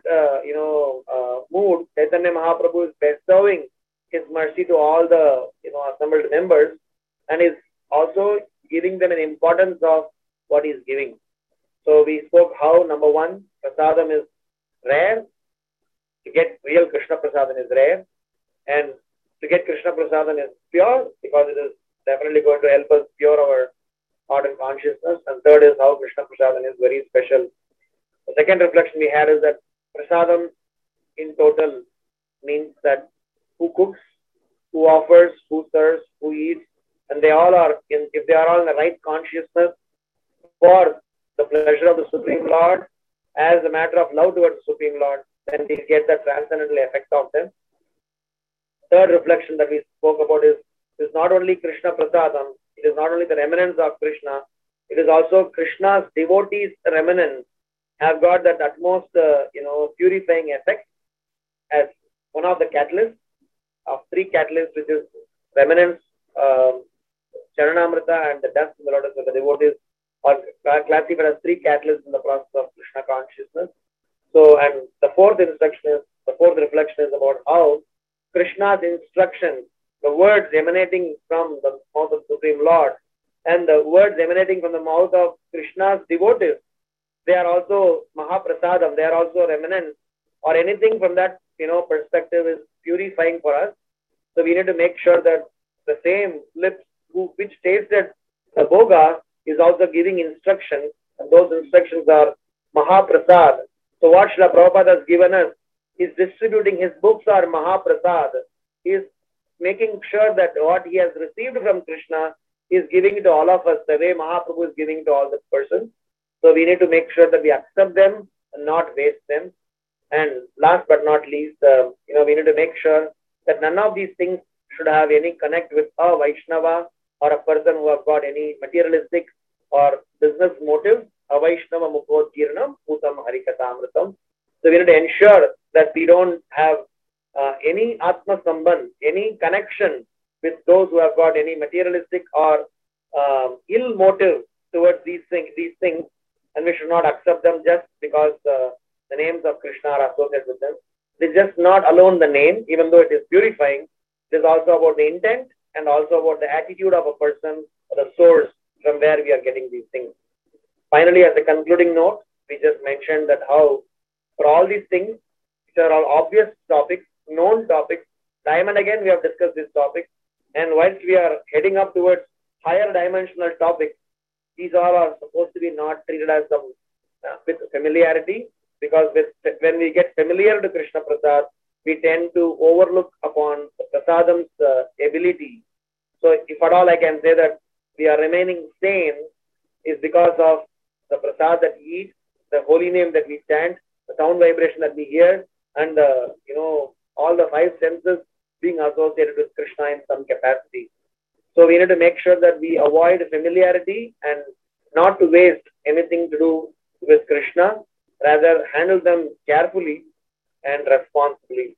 mood, Chaitanya Mahaprabhu is bestowing his mercy to all the, assembled members, and is also giving them an importance of what he is giving. So we spoke how, number 1, prasadam is rare. To get real Krishna prasadam is rare. And to get Krishna prasadam is pure, because it is definitely going to help us pure our heart and consciousness. And third is how Krishna prasadam is very special. The second reflection we had is that prasadam in total means that who cooks, who offers, who serves, who eats, and they all are, if they are all in the right consciousness for the pleasure of the Supreme Lord, as a matter of love towards the Supreme Lord, then we get the transcendental effect of them. Third reflection that we spoke about is not only Krishna prasadam, it is not only the remnants of Krishna, it is also Krishna's devotees' remnants have got that utmost, purifying effect as one of the catalysts of 3 catalysts, which is remnants, Charanamrita and the dust in the lotus of the devotees are classified as 3 catalysts in the process of Krishna consciousness. So, and the fourth reflection is about how Krishna's instruction, the words emanating from the mouth of the Supreme Lord and the words emanating from the mouth of Krishna's devotees, they are also Mahaprasadam, they are also remnants, or anything from that perspective is purifying for us. So we need to make sure that the same lips which tasted the bhoga is also giving instructions, and those instructions are Mahaprasad. So what Srila Prabhupada has given us is distributing. His books are Mahaprasad. He is making sure that what he has received from Krishna, he is giving it to all of us the way Mahaprabhu is giving to all the persons. So we need to make sure that we accept them and not waste them. And last but not least, we need to make sure that none of these things should have any connect with a Vaishnava or a person who have got any materialistic or business motive. avaishnava mukhodgirnam putam harikatamritam. So we need to ensure that we don't have any atma sambandh, any connection with those who have got any materialistic or ill motive towards these things, and we should not accept them just because the names of Krishna are associated with them. It's just not alone the name, even though it is purifying. It is also about the intent and also about the attitude of a person or the source from where we are getting these things. Finally, as a concluding note, we just mentioned that how for all these things, which are all obvious topics, known topics, time and again we have discussed this topic, and whilst we are heading up towards higher dimensional topics, these all are supposed to be not treated as some with familiarity, because when we get familiar to Krishna Prasad, we tend to overlook upon the Prasadam's ability. So if at all I can say that we are remaining sane is because of the Prasad that we eat, the holy name that we chant, the sound vibration that we hear, and all the five senses being associated with Krishna in some capacity. So we need to make sure that we avoid familiarity and not to waste anything to do with Krishna, rather handle them carefully and responsibly.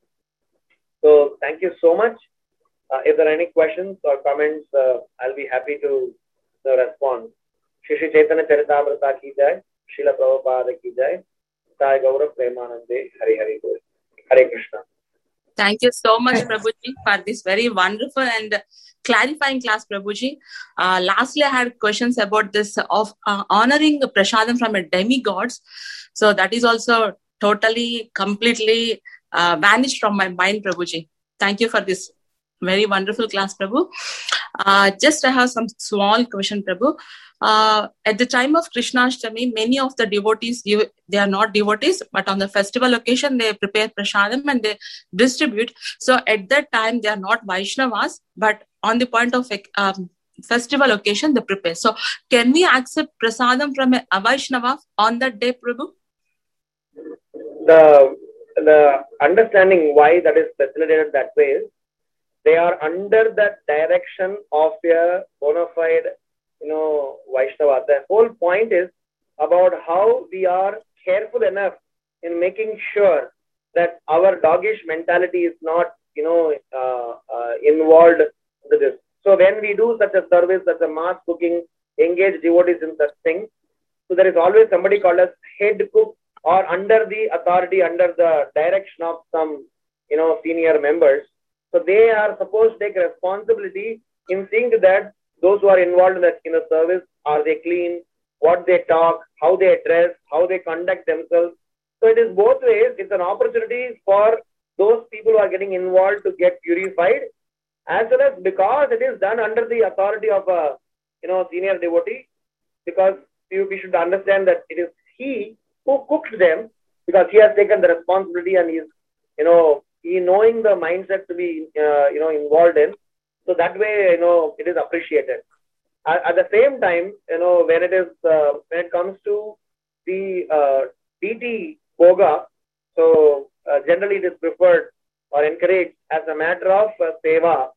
So thank you so much. If there are any questions or comments, I'll be happy to respond. Shri Shri Chaitanya Charitamrita ki jai, Srila Prabhupada ki jai, Sai Gaurav Premanande, Hari Hari Bol. Hare Krishna. Thank you so much, Prabhuji, for this very wonderful and clarifying class, Prabhuji. Lastly, I had questions about this of honoring prasadam from a demigods. So that is also totally, completely vanished from my mind, Prabhuji. Thank you for this very wonderful class, Prabhu. Just I have some small question, Prabhu. At the time of Krishnashtami, many of the devotees, they are not devotees, but on the festival occasion, they prepare prasadam and they distribute. So at that time, they are not Vaishnavas, but on the point of festival occasion, they prepare. So can we accept prasadam from a Vaishnava on that day, Prabhu? The understanding why that is facilitated that way is they are under the direction of a bona fide, Vaishnava. The whole point is about how we are careful enough in making sure that our doggish mentality is not, involved with this. So when we do such a service, such a mass cooking, engage devotees in such things, so there is always somebody called as head cook or under the authority, under the direction of some, senior members. So they are supposed to take responsibility in seeing that those who are involved in the service, are they clean, what they talk, how they dress, how they conduct themselves. So it is both ways. It's an opportunity for those people who are getting involved to get purified, as well as because it is done under the authority of a senior devotee, because we should understand that it is he who cooks them, because he has taken the responsibility and he is he knowing the mindset to be involved in. So that way it is appreciated. At the same time, when it comes to the DT Boga, so generally it is preferred or encouraged as a matter of seva,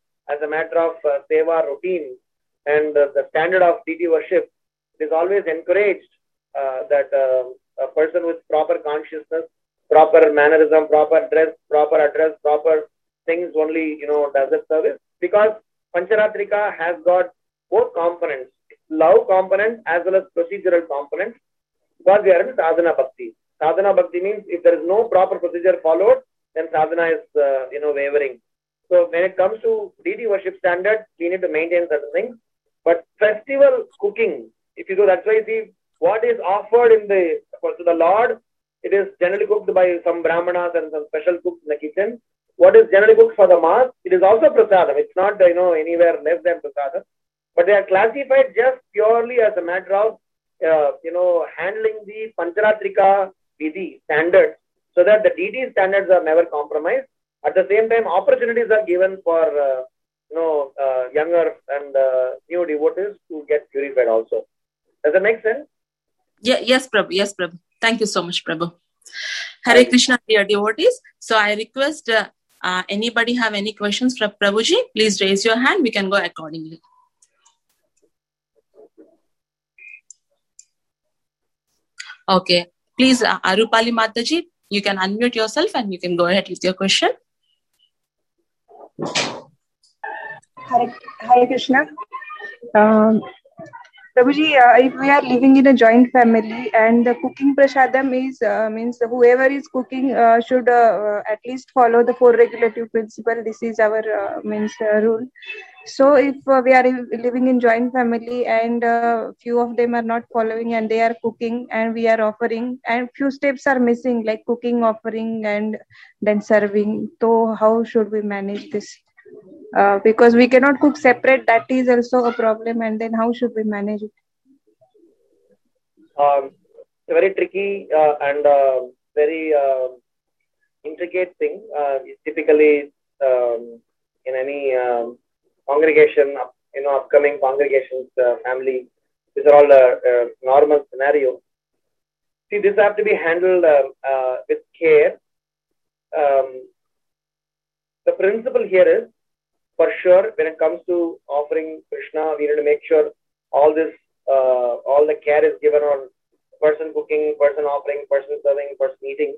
routine, and the standard of DT worship. It is always encouraged that a person with proper consciousness, proper mannerism, proper dress, proper address, proper things only does the service, because Pancharatrika has got both components, love component as well as procedural component, because we are in sadhana bhakti. Sadhana bhakti means if there is no proper procedure followed, then sadhana is wavering. So when it comes to DT worship standard, we need to maintain certain things. But festival cooking, if you do, that's why you see what is offered to the Lord, it is generally cooked by some brahmanas and some special cooks in the kitchen. What is generally cooked for the mass, it is also prasadam. It's not anywhere less than prasadam, but they are classified just purely as a matter of handling the Pancharatrika Vidhi standards, so that the DT standards are never compromised. At the same time, opportunities are given for younger and new devotees to get purified also. Does that make sense? Yeah, yes, Prabhu. Yes, Prabhu. Thank you so much, Prabhu. Hare Krishna, dear devotees. So I request anybody have any questions for Prabhuji, please raise your hand. We can go accordingly. Okay. Please, Arupali Mataji, you can unmute yourself and you can go ahead with your question. Hare Krishna. Prabhuji, if we are living in a joint family and the cooking prasadam is means whoever is cooking should at least follow the four regulative principle. This is our rule. So if we are living in joint family and few of them are not following and they are cooking and we are offering and few steps are missing like cooking, offering and then serving. So how should we manage this? Because we cannot cook separate, that is also a problem, and then how should we manage it? It's a very tricky and very intricate thing. Typically, in any congregation, upcoming congregations, family, these are all normal scenarios. See, this have to be handled with care. The principle here is, for sure, when it comes to offering Krishna, we need to make sure all the care is given on person cooking, person offering, person serving, person eating.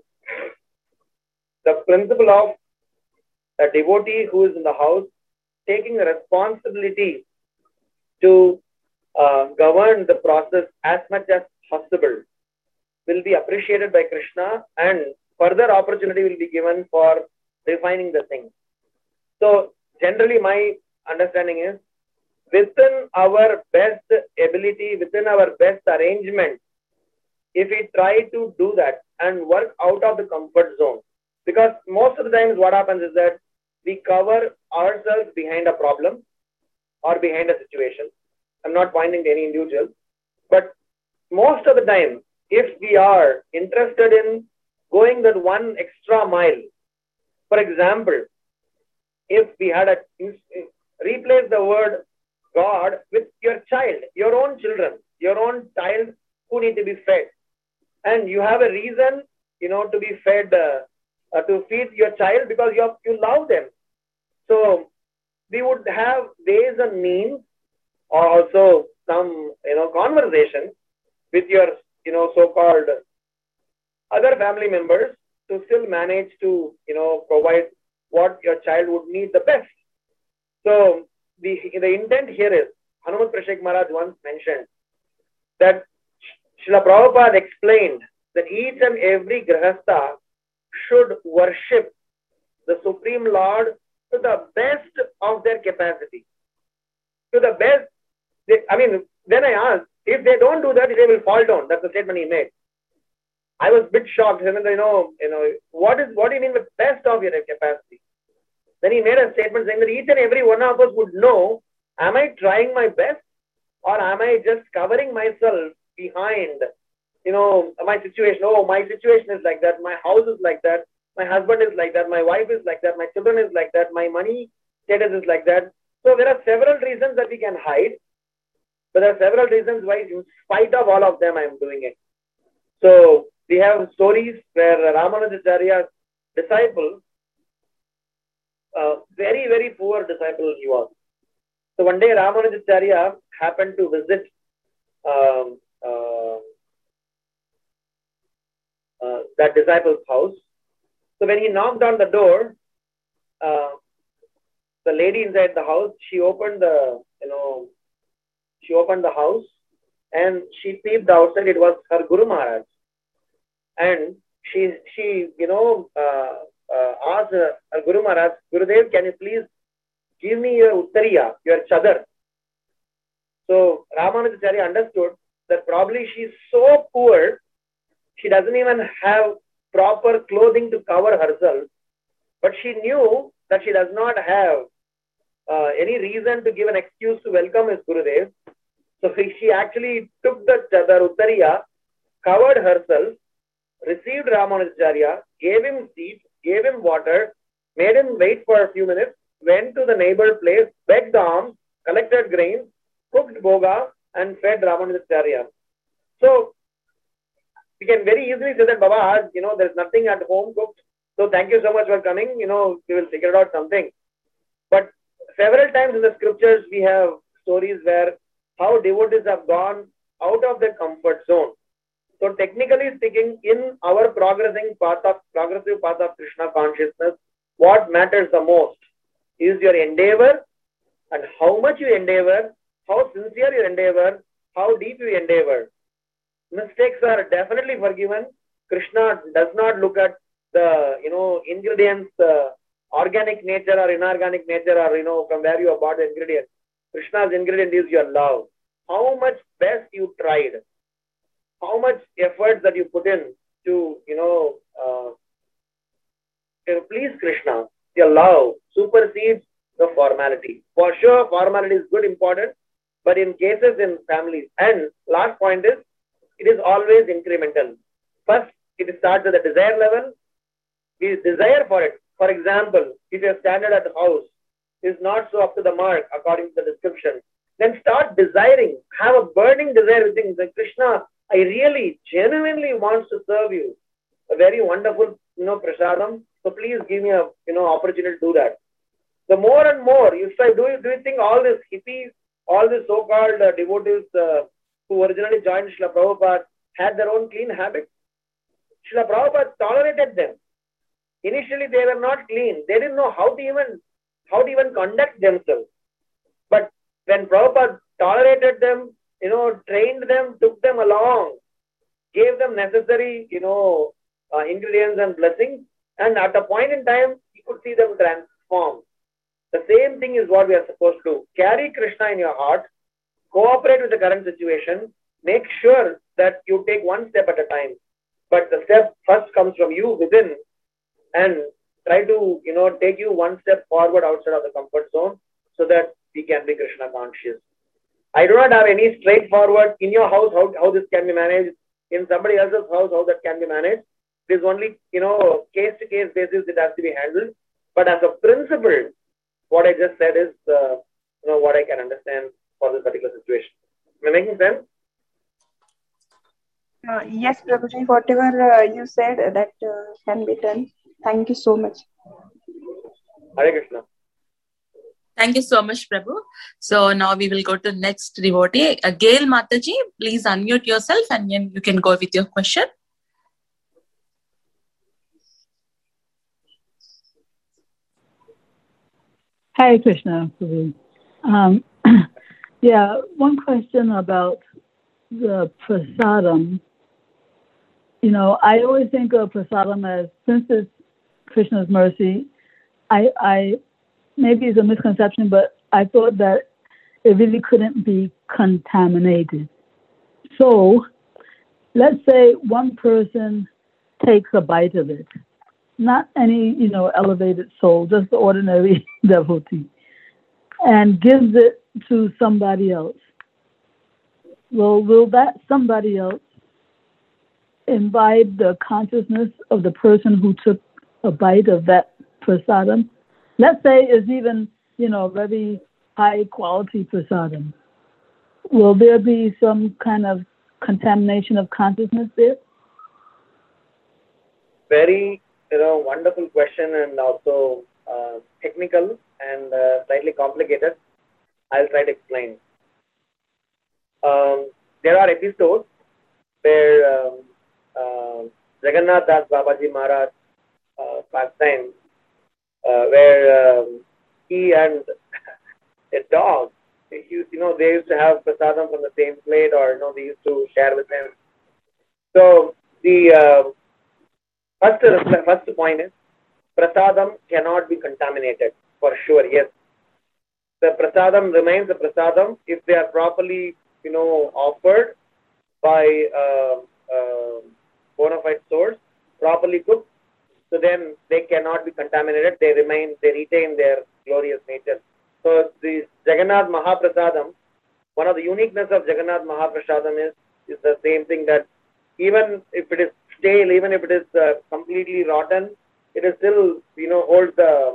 The principle of a devotee who is in the house taking the responsibility to govern the process as much as possible will be appreciated by Krishna, and further opportunity will be given for refining the thing. So generally my understanding is, within our best ability, within our best arrangement, if we try to do that and work out of the comfort zone, because most of the times what happens is that we cover ourselves behind a problem or behind a situation. I'm not pointing to any individual, but most of the time, if we are interested in going that one extra mile, for example, if we had replace the word God with your child, your own children, your own child who need to be fed, and you have a reason, to be fed, to feed your child because you love them. So we would have ways and means, or also some, conversation with your, so-called other family members to still manage to, provide what your child would need the best. So the intent here is, Hanumat Prashik Maharaj once mentioned that Srila Prabhupada explained that each and every grahastha should worship the Supreme Lord to the best of their capacity. To the best. Then I asked, if they don't do that, they will fall down. That's the statement he made. I was a bit shocked. What do you mean with best of your capacity? Then he made a statement saying that each and every one of us would know, am I trying my best or am I just covering myself behind, my situation? Oh, my situation is like that. My house is like that. My husband is like that. My wife is like that. My children is like that. My money status is like that. So there are several reasons that we can hide, but there are several reasons why, in spite of all of them, I am doing it. So we have stories where Ramanujacharya's disciple, very, very poor disciple he was. So one day Ramanujacharya happened to visit that disciple's house. So when he knocked on the door, the lady inside the house, she opened the house and she peeped outside. It was her Guru Maharaj, and she asked her Guru Maharaj, Gurudev, can you please give me your uttariya, your chadar? So Ramanujacharya understood that probably she's so poor, she doesn't even have proper clothing to cover herself, but she knew that she does not have any reason to give an excuse to welcome his Gurudev. So she actually took the chadar uttariya, covered herself, received Ramanujacharya, gave him seat, gave him water, made him wait for a few minutes, went to the neighbor place, begged alms, collected grains, cooked bhoga, and fed Ramanujacharya. So we can very easily say that, Baba, there's nothing at home cooked, so thank you so much for coming, we will figure out something. But several times in the scriptures, we have stories where how devotees have gone out of their comfort zone. So technically speaking, in our progressive path of Krishna consciousness, what matters the most is your endeavor, and how much you endeavor, how sincere your endeavor, how deep you endeavor. Mistakes are definitely forgiven. Krishna does not look at the ingredients, organic nature or inorganic nature, or from where you have bought the ingredient. Krishna's ingredient is your love. How much best you tried, how much effort that you put in to please Krishna. Your love supersedes the formality. For sure, formality is good, important, but in cases in families. And last point is, it is always incremental. First, it starts at the desire level. We desire for it. For example, if your standard at the house is not so up to the mark according to the description, then start desiring. Have a burning desire within. Like, Krishna, I really, genuinely want to serve you. A very wonderful, prasadam. So please give me a, opportunity to do that. The more and more you try, do you think all these hippies, all these so-called devotees who originally joined Srila Prabhupada had their own clean habits? Srila Prabhupada tolerated them. Initially, they were not clean. They didn't know how to even conduct themselves. But when Prabhupada tolerated them, trained them, took them along, gave them necessary, ingredients and blessings, and at a point in time, you could see them transform. The same thing is what we are supposed to do. Carry Krishna in your heart, cooperate with the current situation, make sure that you take one step at a time. But the step first comes from you within, and try to, take you one step forward outside of the comfort zone so that we can be Krishna conscious. I do not have any straightforward in your house how this can be managed, in somebody else's house how that can be managed. It is only, case to case basis it has to be handled. But as a principle, what I just said is, what I can understand for this particular situation. Am I making sense? Yes, Prabhuji, whatever you said, that can be done. Thank you so much. Hare Krishna. Thank you so much, Prabhu. So now we will go to next devotee. Gail Mataji, please unmute yourself and then you can go with your question. Hare Krishna, Prabhu. One question about the prasadam. I always think of prasadam as, since it's Krishna's mercy, I maybe it's a misconception, but I thought that it really couldn't be contaminated. So let's say one person takes a bite of it, not any, elevated soul, just the ordinary devotee, and gives it to somebody else. Well, will that somebody else imbibe the consciousness of the person who took a bite of that prasadam? Let's say it's even, very high quality prasadam. Will there be some kind of contamination of consciousness there? Very, wonderful question, and also technical and slightly complicated. I'll try to explain. There are episodes where Jagannath Das Babaji Maharaj pastime, where he and a dog, they used to have prasadam from the same plate, or they used to share with them. So the first point is, prasadam cannot be contaminated, for sure. Yes, the prasadam remains a prasadam if they are properly offered by bona fide source, properly cooked. So then they cannot be contaminated. They retain their glorious nature. So the Jagannath Mahaprasadam, one of the uniqueness of Jagannath Mahaprasadam is the same thing, that even if it is stale, even if it is completely rotten, it is still holds the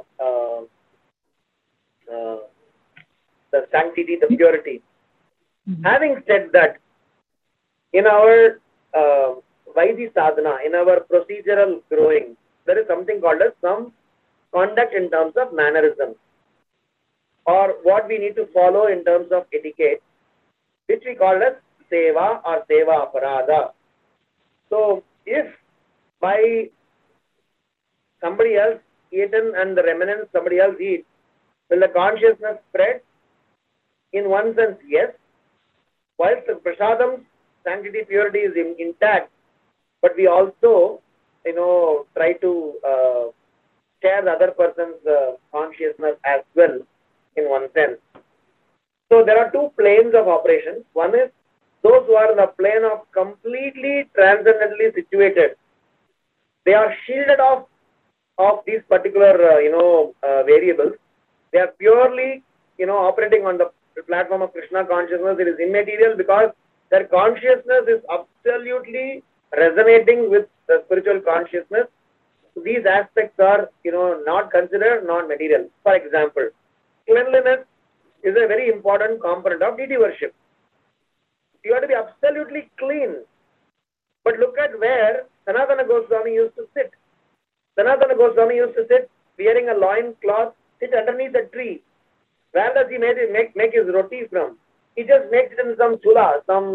sanctity, the purity. Mm-hmm. Having said that, in our Vaidhi sadhana, in our procedural growing, there is something called as some conduct in terms of mannerism, or what we need to follow in terms of etiquette, which we call as seva or seva aparada. So if by somebody else eaten and the remnants somebody else eats, will the consciousness spread? In one sense, yes. Whilst the prasadam's sanctity, purity is intact, but we also, try to share the other person's consciousness as well, in one sense. So there are two planes of operation. One is those who are in the plane of completely transcendently situated. They are shielded off of these particular, variables. They are purely, operating on the platform of Krishna consciousness. It is immaterial because their consciousness is absolutely resonating with the spiritual consciousness. So these aspects are, not considered non-material. For example, cleanliness is a very important component of deity worship. You have to be absolutely clean. But look at where Sanatana Goswami used to sit. Sanatana Goswami used to sit wearing a loin cloth, sit underneath a tree. Where does he make his roti from? He just makes it in some chula, some,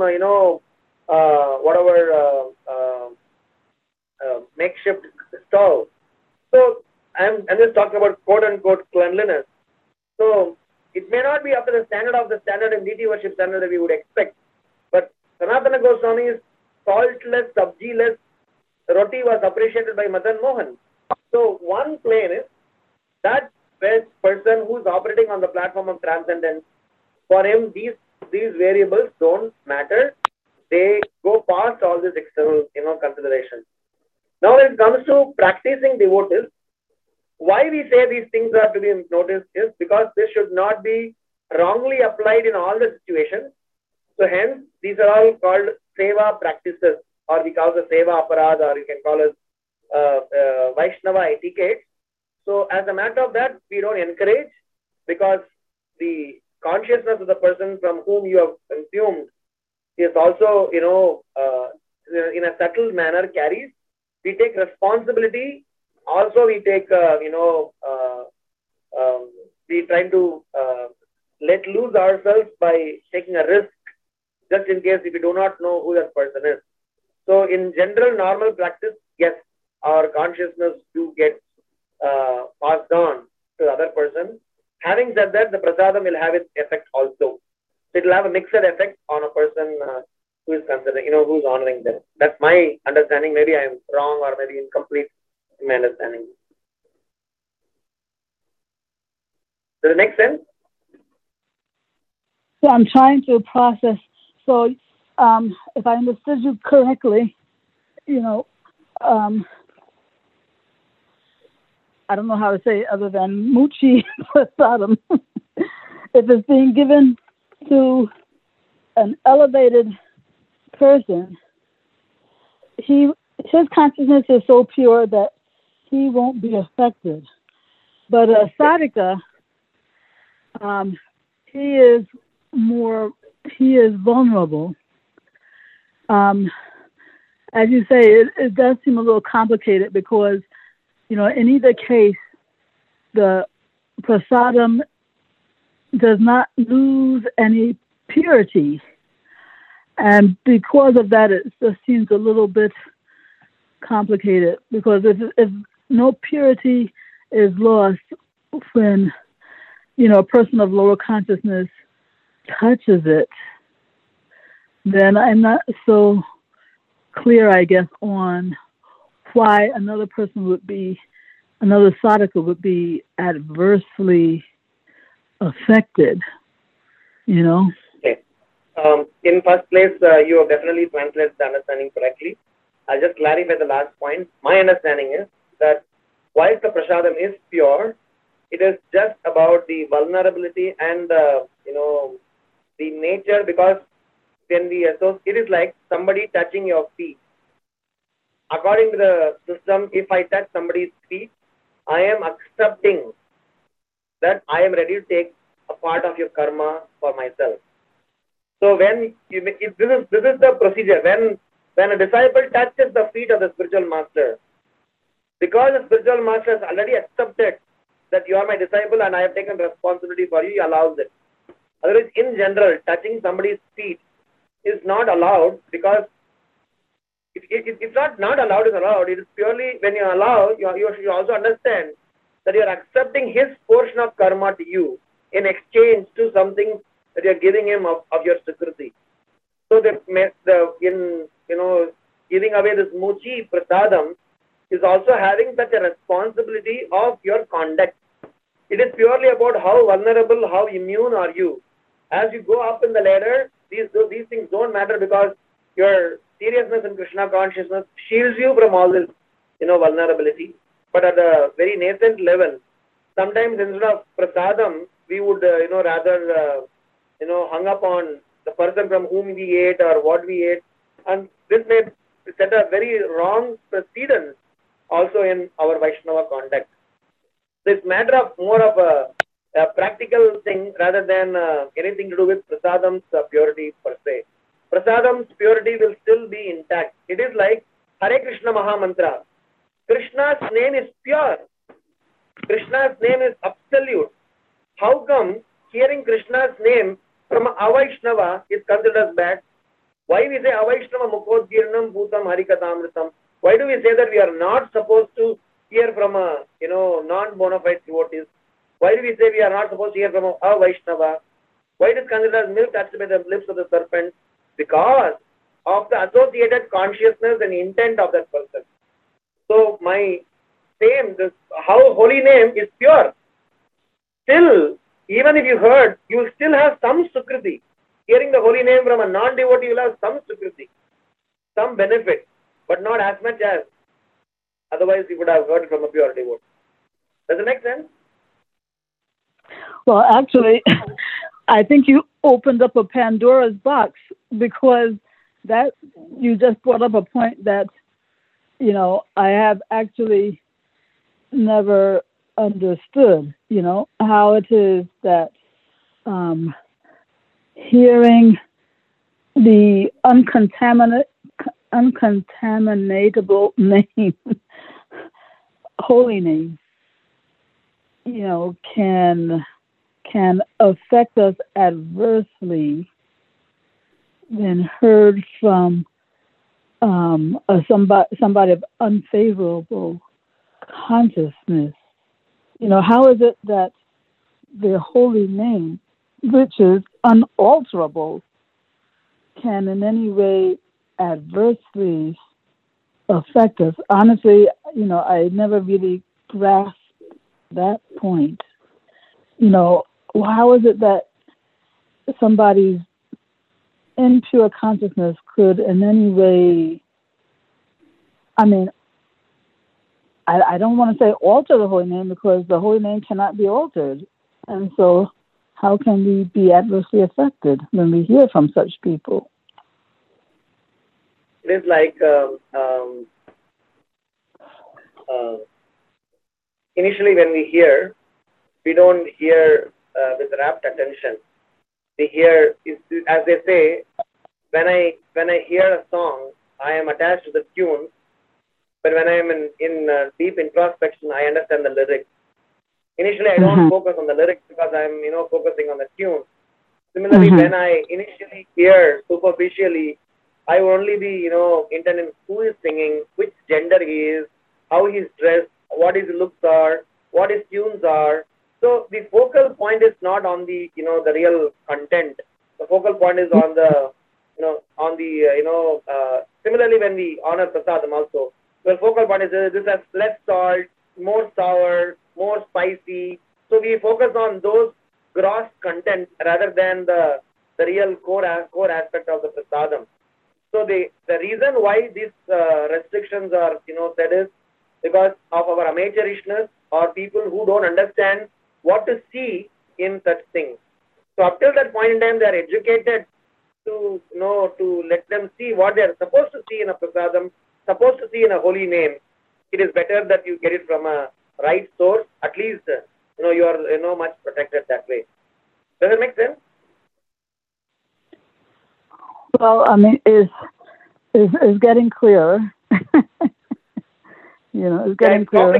makeshift stove. So I'm just talking about quote unquote cleanliness. So it may not be up to the standard in deity worship standard that we would expect. But Sanatana Goswami's saltless, sabji-less roti was appreciated by Madan Mohan. So one plane is that person who's operating on the platform of transcendence. For him, these variables don't matter. They go past all these external, considerations. Now, when it comes to practicing devotees, why we say these things are to be noticed is because this should not be wrongly applied in all the situations. So hence, these are all called seva practices, or we call the seva aparad, or you can call it Vaishnava etiquette. So as a matter of that, we don't encourage, because the consciousness of the person from whom you have consumed is also, in a subtle manner carries. We take responsibility. Also, we take, we try to let loose ourselves by taking a risk, just in case if we do not know who that person is. So in general, normal practice, yes, our consciousness do get passed on to the other person. Having said that, the prasadam will have its effect also. It will have a mixed effect on a person who is considering, who's honoring them. That's my understanding. Maybe I am wrong or maybe incomplete in my understanding. Does it make sense? So I'm trying to process. So if I understood you correctly, I don't know how to say it other than Muchi Prasadam. If it's being given to an elevated person, his consciousness is so pure that he won't be affected. But a sadhaka, he is vulnerable. As you say, it does seem a little complicated because, in either case, the prasadam does not lose any purity. And because of that, it just seems a little bit complicated, because if no purity is lost when, a person of lower consciousness touches it, then I'm not so clear, I guess, on why another sadhaka would be adversely affected, Okay. In first place, you have definitely translated the understanding correctly. I'll just clarify the last point. My understanding is that whilst the prasadam is pure, it is just about the vulnerability and, the nature, because when we associate, it is like somebody touching your feet. According to the system, if I touch somebody's feet, I am accepting that I am ready to take a part of your karma for myself. So when this is the procedure. When a disciple touches the feet of the spiritual master, because the spiritual master has already accepted that you are my disciple and I have taken responsibility for you, he allows it. Otherwise, in general, touching somebody's feet is not allowed, because It's not allowed, it's allowed. It is purely when you allow, you should also understand that you are accepting his portion of karma to you in exchange to something that you are giving him of your sukriti. So giving away this muchi prasadam is also having such a responsibility of your conduct. It is purely about how vulnerable, how immune are you. As you go up in the ladder, these things don't matter because your seriousness in Krishna consciousness shields you from all this, vulnerability. But at a very nascent level, sometimes instead of prasadam, we would, rather, hung up on the person from whom we ate or what we ate. And this may set a very wrong precedence also in our Vaishnava conduct. So it's matter of more of a practical thing rather than anything to do with prasadam's purity per se. Prasadam's purity will still be intact. It is like Hare Krishna Maha Mantra. Krishna's name is pure. Krishna's name is absolute. How come hearing Krishna's name from a Vaishnava is considered as bad? Why we say Avaishnava Mukhodgirnam Bhutam Harikatamritam? Why do we say that we are not supposed to hear from a non-bona fide devotees? Why do we say we are not supposed to hear from a Vaishnava? Why it is considered as milk touched by the lips of the serpent? Because of the associated consciousness and intent of that person. So my same, how holy name is pure. Still, even if you heard, you will still have some sukriti. Hearing the holy name from a non-devotee, you will have some sukriti, some benefit, but not as much as otherwise you would have heard from a pure devotee. Does it make sense? Well, actually, I think you opened up a Pandora's box, because that you just brought up a point that, I have actually never understood, how it is that hearing the uncontaminatable name, holy name, can affect us adversely when heard from somebody of unfavorable consciousness. How is it that the holy name, which is unalterable, can in any way adversely affect us? Honestly, I never really grasped that point. How is it that somebody's impure consciousness could in any way, I don't want to say alter the holy name, because the holy name cannot be altered. And so how can we be adversely affected when we hear from such people? It is like initially when we hear, we don't hear with rapt attention. We hear, as they say, when I hear a song, I am attached to the tune, but when I am in deep introspection, I understand the lyrics. Initially, I don't focus on the lyrics because I am focusing on the tune. Similarly, when I initially hear superficially, I will only be intending who is singing, which gender he is, how he is dressed, what his looks are, what his tunes are. So the focal point is not on the the real content. The focal point is on the similarly when we honor prasadam also, the focal point is this has less salt, more sour, more spicy. So we focus on those gross content rather than the real core aspect of the prasadam. So the reason why these restrictions are said is because of our amateurishness or people who don't understand what to see in such things. So up till that point in time, they are educated to to let them see what they are supposed to see in a prasadam, supposed to see in a holy name. It is better that you get it from a right source. At least you are much protected that way. Does it make sense? Well, it's getting clearer. It's getting clearer.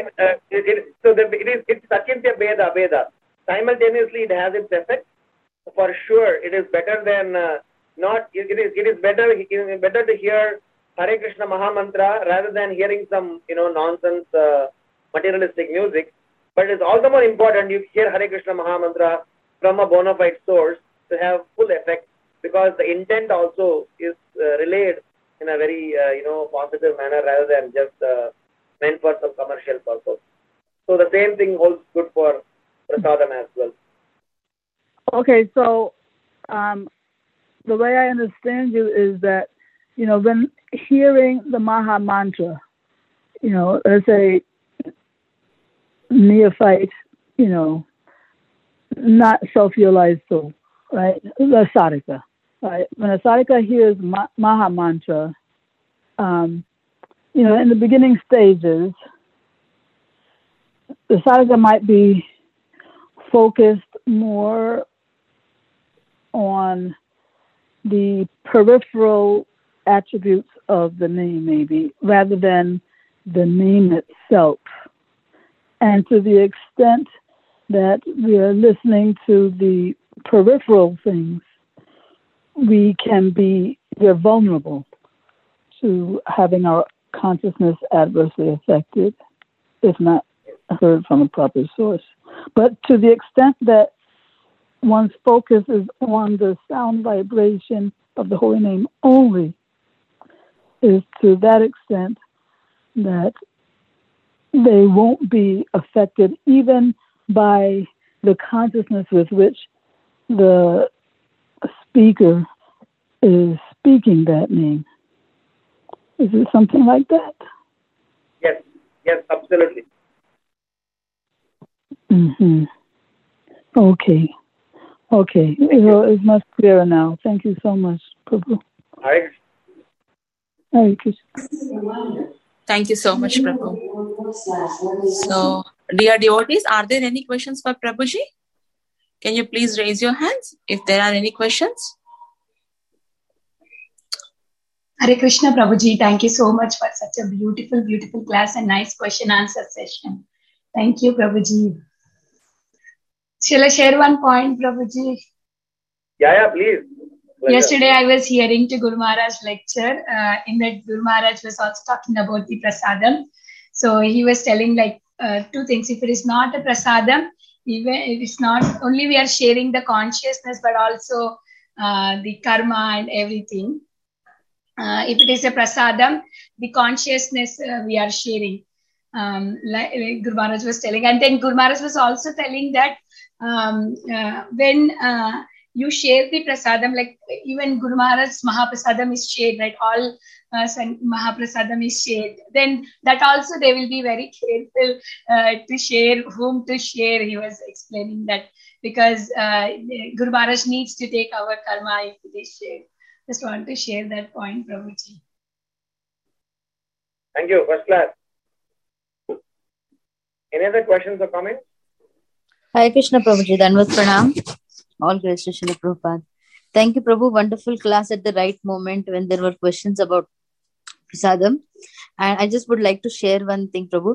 It's Sakyantya Beda Abeda. Simultaneously, it has its effect. For sure, it is better than not. It is better to hear Hare Krishna Mahamantra rather than hearing some, nonsense materialistic music. But it's all the more important you hear Hare Krishna Mahamantra from a bona fide source to have full effect, because the intent also is relayed in a very, positive manner rather than just meant for some commercial purpose. So the same thing holds good for prasadam as well. Okay, so the way I understand you is that, when hearing the Maha Mantra, let's say neophyte, not self-realized soul, right? The sadhaka, right? When a sadhaka hears Maha Mantra, in the beginning stages, the sadhaka might be focused more on the peripheral attributes of the name, maybe, rather than the name itself. And to the extent that we are listening to the peripheral things, we're vulnerable to having our consciousness adversely affected, if not heard from a proper source. But to the extent that one's focus is on the sound vibration of the holy name only, is to that extent that they won't be affected even by the consciousness with which the speaker is speaking that name. Is it something like that? Yes, absolutely. Mm-hmm. Okay. It's much clearer now. Thank you so much, Prabhu. Hare Krishna. Thank you so much, Prabhu. So, dear devotees, are there any questions for Prabhuji? Can you please raise your hands if there are any questions? Hare Krishna, Prabhuji. Thank you so much for such a beautiful, beautiful class and nice question-answer session. Thank you, Prabhuji. Shall I share one point, Prabhuji? Yeah, please. Pleasure. Yesterday, I was hearing to Guru Maharaj lecture. In that, Guru Maharaj was also talking about the prasadam. So he was telling two things. If it is not a prasadam, even it is not only we are sharing the consciousness, but also the karma and everything. If it is a prasadam, the consciousness we are sharing. Like Guru Maharaj was telling, and then Guru Maharaj was also telling that when you share the prasadam, like even Guru Maharaj's Mahaprasadam is shared, right? All Mahaprasadam is shared. Then that also they will be very careful to share, whom to share. He was explaining that because Guru Maharaj needs to take our karma if it is shared. Just want to share that point, Prabhuji. Thank you. First class. Any other questions or comments? Hare Krishna, Prabhuji. Danvat Pranam. All grace to Srila Prabhupada. Thank you, Prabhu. Wonderful class at the right moment when there were questions about prasadam. And I just would like to share one thing, Prabhu.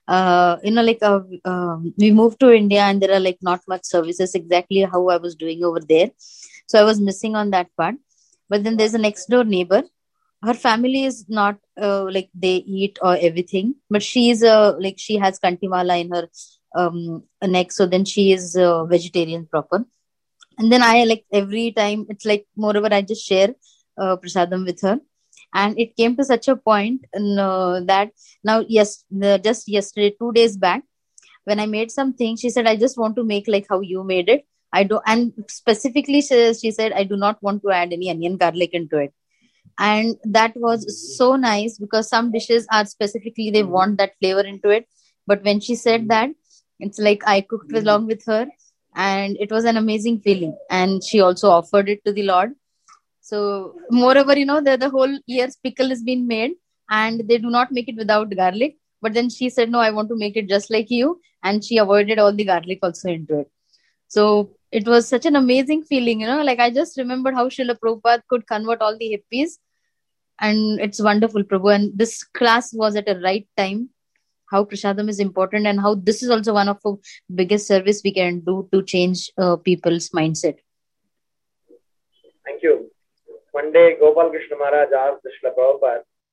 We moved to India and there are not much services exactly how I was doing over there. So I was missing on that part. But then there's a next door neighbor. Her family is not they eat or everything, but she is she has kantimala in her neck. So then she is vegetarian proper. And then I every time it's moreover I just share prasadam with her. And it came to such a point that now, just yesterday, 2 days back, when I made something, she said, I just want to make how you made it. And specifically she said, I do not want to add any onion garlic into it. And that was so nice because some dishes are specifically, they want that flavor into it. But when she said that, it's I cooked along with her. And it was an amazing feeling. And she also offered it to the Lord. So, moreover, the whole year's pickle has been made and they do not make it without garlic. But then she said, no, I want to make it just like you. And she avoided all the garlic also into it. So, it was such an amazing feeling, I just remembered how Srila Prabhupada could convert all the hippies. And it's wonderful, Prabhu. And this class was at a right time. How prasadam is important and how this is also one of the biggest service we can do to change people's mindset. Thank you. One day, Gopal Krishna Maharaj asked Srila Prabhupada,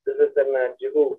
This is in Jibu.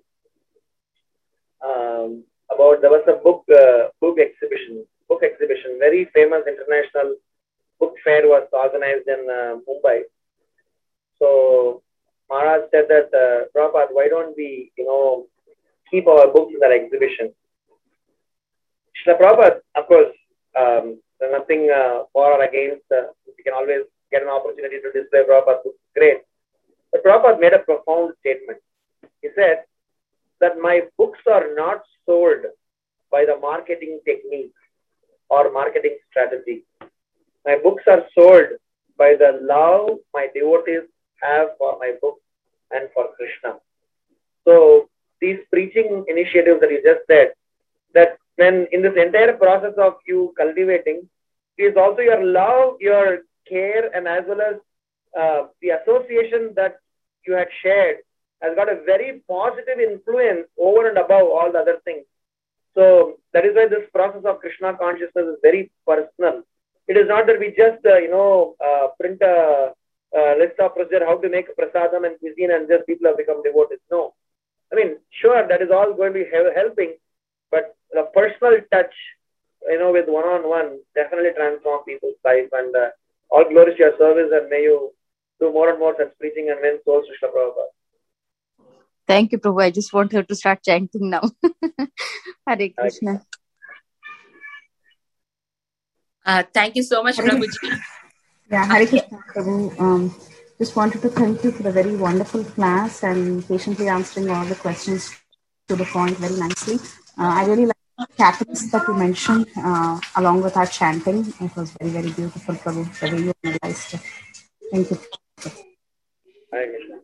There was a book exhibition, very famous international book fair was organized in Mumbai. So Maharaj said that, Prabhupada, why don't we, keep our books in that exhibition? Srila Prabhupada, of course, there's nothing for or against. We can always get an opportunity to display Prabhupada's books. Great. But Prabhupada made a profound statement. He said that my books are not sold by the marketing techniques or marketing strategy. My books are sold by the love my devotees have for my books and for Krishna. So these preaching initiatives that you just said, that when in this entire process of you cultivating, it is also your love, your care, and as well as the association that you had shared has got a very positive influence over and above all the other things. So that is why this process of Krishna consciousness is very personal. It is not that we just, print a list of procedure how to make prasadam and cuisine and just people have become devotees. No. I mean, sure, that is all going to be helping, but the personal touch, with one-on-one definitely transform people's life, and all glory to your service, and may you do more and more such preaching and win souls to Srila Prabhupada. Thank you, Prabhu. I just want her to start chanting now. Hare Krishna. Thank you so much, Prabhuji. Yeah, Hare Krishna, Prabhu. Just wanted to thank you for the very wonderful class and patiently answering all the questions to the point very nicely. I really like the chapters that you mentioned along with our chanting. It was very, very beautiful, Prabhu, the way you analyzed it. Thank you. Hare Krishna.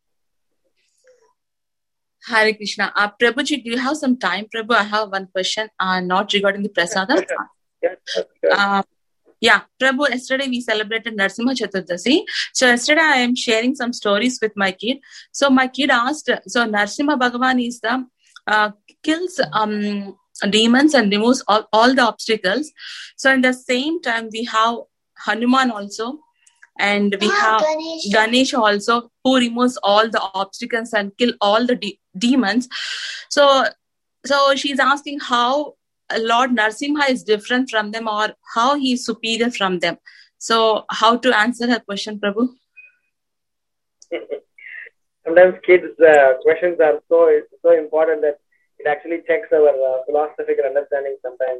Hare Krishna. Prabhuji, do you have some time, Prabhu? I have one question, not regarding the prasadam. Yes, sure. Yeah, Prabhu, yesterday we celebrated Narsimha Chaturdasi. So yesterday I am sharing some stories with my kid. So my kid asked, so Narsimha Bhagavan is the kills demons and removes all the obstacles. So in the same time we have Hanuman also, and we have Ganesha also, who removes all the obstacles and kill all the demons. So she's asking how Lord Narsimha is different from them, or how he is superior from them. So how to answer her question, Prabhu? Sometimes kids' questions are so important that it actually checks our philosophical understanding sometimes.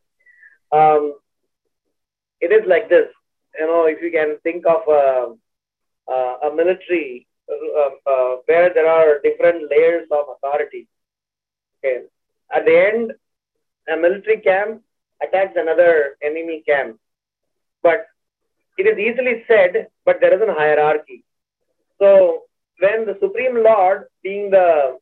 It is like this. If you can think of a military where there are different layers of authority. Okay. At the end, a military camp attacks another enemy camp. But it is easily said, but there is a hierarchy. So when the Supreme Lord, being the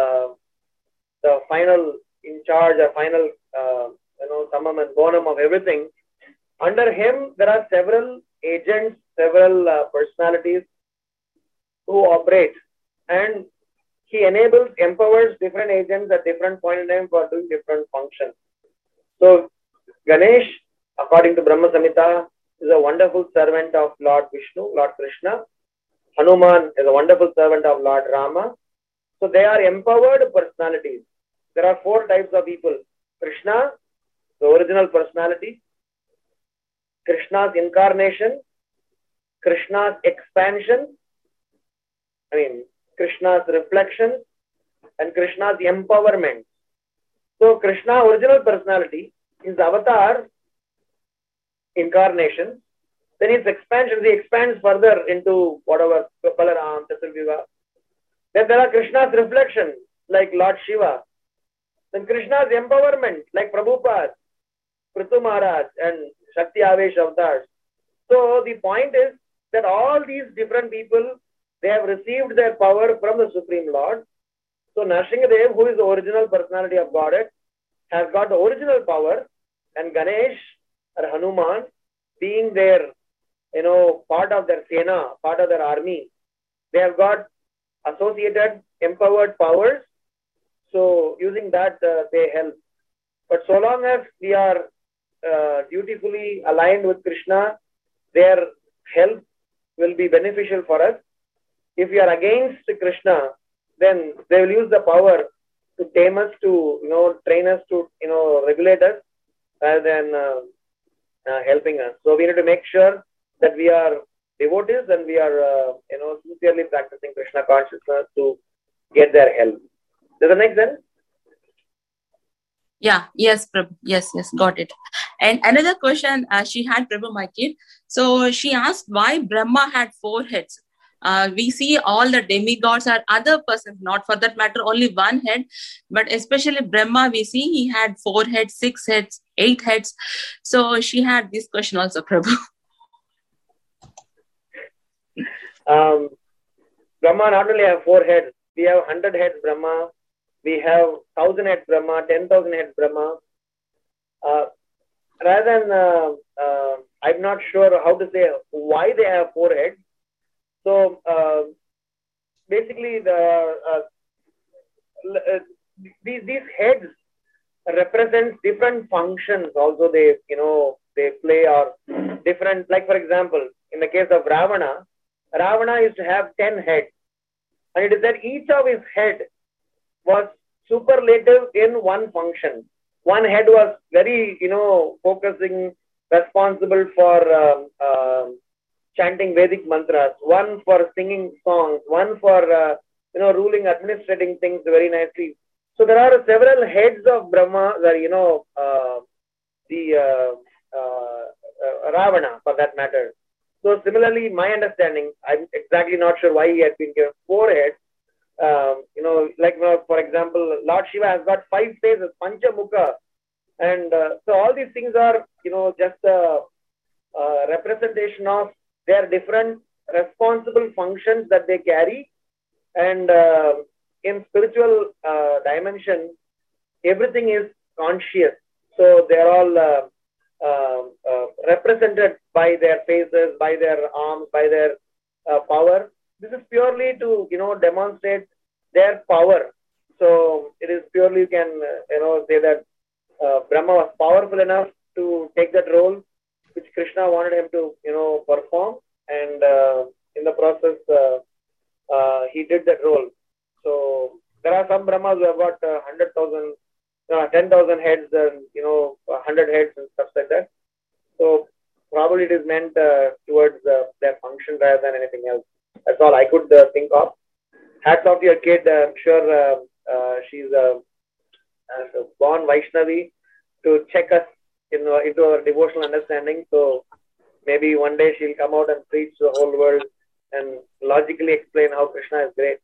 final in charge, or final summum and bonum of everything, under him there are several agents, several personalities who operate, and he empowers different agents at different point in time for doing different functions. So Ganesh, according to Brahma Samhita, is a wonderful servant of Lord Vishnu, Lord Krishna. Hanuman is a wonderful servant of Lord Rama. So they are empowered personalities. There are 4 types of people. Krishna, the original personality. Krishna's incarnation. Krishna's expansion. Krishna's reflection. And Krishna's empowerment. So Krishna, original personality, his avatar, incarnation, then his expansion, he expands further into whatever, Balaram, Chaturvyuha. Then there are Krishna's reflection, like Lord Shiva. Then Krishna's empowerment, like Prabhupada, Prithu Maharaj, and Shakti Avesh avatars. So the point is that all these different people, they have received their power from the Supreme Lord. So Nrsimhadev, who is the original personality of Godhead, has got the original power, and Ganesh or Hanuman, being their, part of their Sena, part of their army, they have got associated, empowered powers. So using that, they help. But so long as we are dutifully aligned with Krishna, their help will be beneficial for us. If we are against Krishna, then they will use the power to tame us, to train us, to regulate us, rather than helping us. So we need to make sure that we are devotees and we are sincerely practicing Krishna consciousness to get their help. Does that make sense? Yeah, yes, Prabhu. Yes, got it. And another question she had, Prabhu, my kid. So she asked why Brahma had 4 heads. We see all the demigods or other persons, not for that matter, only 1 head, but especially Brahma, we see he had 4 heads, 6 heads, 8 heads. So she had this question also, Prabhu. Brahma not only have 4 heads, we have 100 heads Brahma, we have 1,000 heads Brahma, 10,000 heads Brahma. Rather than, I'm not sure how to say why they have 4 heads. So basically, these heads represent different functions. Also, they play or different. Like for example, in the case of Ravana, Ravana used to have 10 heads, and it is that each of his head was superlative in one function. One head was very, focusing, responsible for chanting Vedic mantras, one for singing songs, one for, ruling, administrating things very nicely. So there are several heads of Brahma, Ravana for that matter. So similarly, my understanding, I'm exactly not sure why he has been given 4 heads. For example, Lord Shiva has got 5 faces, Panchamukha. And so all these things are, just a representation of their different responsible functions that they carry. And in spiritual dimension, everything is conscious. So they are all represented by their faces, by their arms, by their power. This is purely to, demonstrate their power. So it is purely, you can, say that Brahma was powerful enough to take that role, which Krishna wanted him to, perform. And in the process, he did that role. So there are some Brahmas who have got 100,000, 10,000 heads and, 100 heads and stuff like that. So probably it is meant towards their function rather than anything else. That's all I could think of. Hats off to your kid. I'm sure she's a born Vaishnavi to check us into our devotional understanding. So maybe one day she'll come out and preach to the whole world and logically explain how Krishna is great.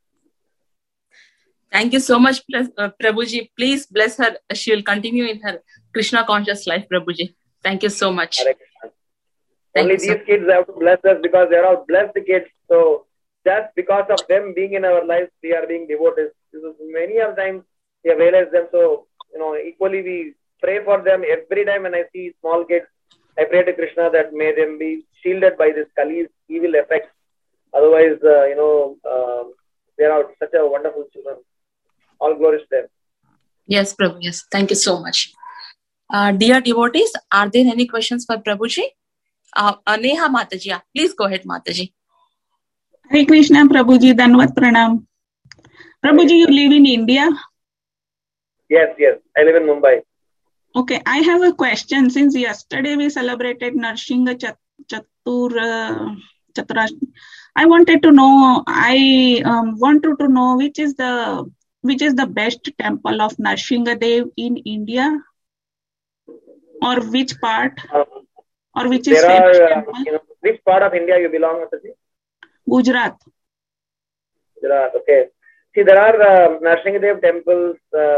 Thank you so much, Prabhuji. Please bless her. She will continue in her Krishna conscious life, Prabhuji. Thank you so much. Only these kids have to bless us because they are all blessed kids. So just because of them being in our lives, we are being devoted. Many of times we have realized them. So, equally we pray for them every time when I see small kids. I pray to Krishna that may them be shielded by this Kali's evil effects. Otherwise, they are such a wonderful children. All glories to them. Yes, Prabhu. Yes. Thank you so much. Dear devotees, are there any questions for Prabhuji? Neha Mataji, please go ahead, Mataji. Hare Krishna, Prabhuji, Danvat Pranam. Prabhuji, you live in India? Yes. I live in Mumbai. Okay, I have a question. Since yesterday we celebrated Narsingha Chaturashti, I wanted to know. Wanted to know which is the best temple of Narsingha Dev in India, or which part, or which is famous temple? Which part of India you belong to? Gujarat. Gujarat. Okay. See, there are Narsingha Dev temples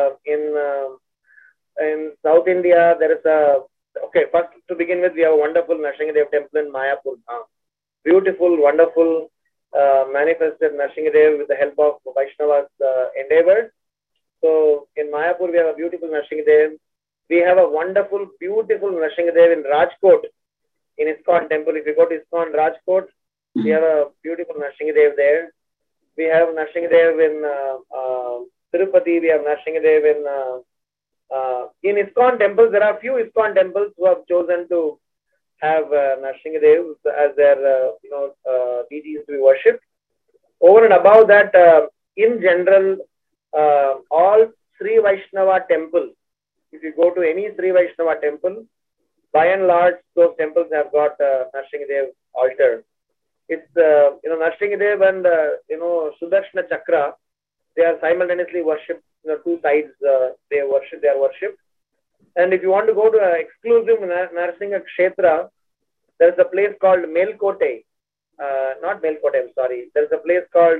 in South India. There is first to begin with, we have a wonderful Narsingha Dev temple in Mayapur. Beautiful, wonderful, manifested Narsingha Dev with the help of Vaishnavas endeavors. So in Mayapur, we have a beautiful Narsingha Dev. We have a wonderful, beautiful Narsingha Dev in Rajkot, in ISKCON temple. If you go to ISKCON Rajkot, we have a beautiful Narsingha Dev there. We have Narsingha Dev in Tirupati. We have Narsingha Dev in ISKCON temples. There are few ISKCON temples who have chosen to have Narsingha Dev as their deities to be worshipped. Over and above that, in general, all Sri Vaishnava temples, if you go to any Sri Vaishnava temple, by and large, those temples have got Narsinghadev altar. It's, Narsinghadev and, Sudarshana Chakra, they are simultaneously worshipped, two sides, they are worshipped. And if you want to go to an exclusive Narsingha Kshetra, there is a place called Melkote. Not Melkote, I'm sorry. There is a place called,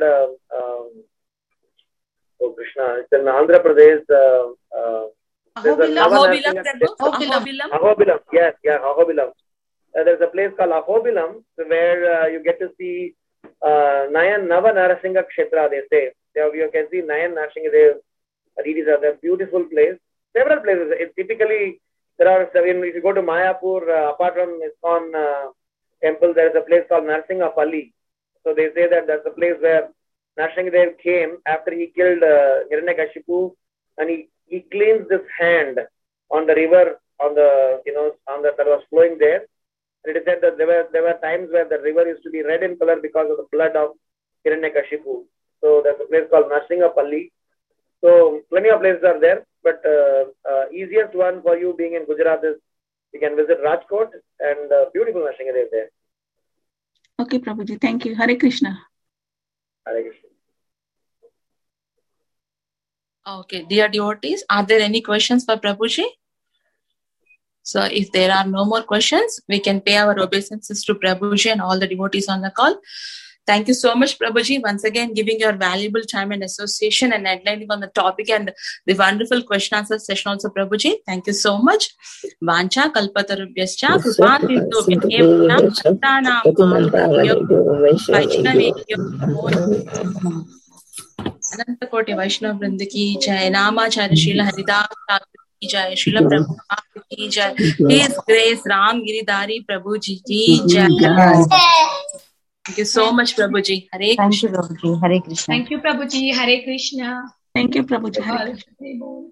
it's in Andhra Pradesh. Ahobilam. Yes, Ahobilam. There's a place called Ahobilam where you get to see Nayan Nava Narasingha Kshetra, they say. You can see Nayan Narsinghadev. These are a beautiful place. Several places. Typically, there are, if you go to Mayapur, apart from ISKCON temple, there is a place called Narsingha Palli. So they say that that's the place where Narsinghadev came after he killed Hiranyakashipu, and he cleansed his hand on the river, that was flowing there. And it is said that there were times where the river used to be red in color because of the blood of Hiranyakashipu. So there's a place called Narsingha Palli. So plenty of places are there, but easiest one for you being in Gujarat is you can visit Rajkot and beautiful Narsinghadev there. Okay, Prabhuji, thank you. Hare Krishna. Hare Krishna. Okay, dear devotees, are there any questions for Prabhuji? So if there are no more questions, we can pay our obeisances to Prabhuji and all the devotees on the call. Thank you so much, Prabhuji, once again giving your valuable time and association and enlightening on the topic and the wonderful question answer session also, Prabhuji. Thank you so much. Vancha kalpatarubhyascha Ananta Koti Vaishnav Vrinda ki jai, Namacharya Srila Haridas Thakur ki jai, Srila Prabhupada ki jai, His Grace Ram Giridhari Prabhuji ki jai. Thank you so much, Prabhuji. Hare Krishna. Thank you, Prabhuji. Hare Krishna. Thank you, Prabhuji. Hare Krishna. Thank you, Prabhuji. Hare Krishna.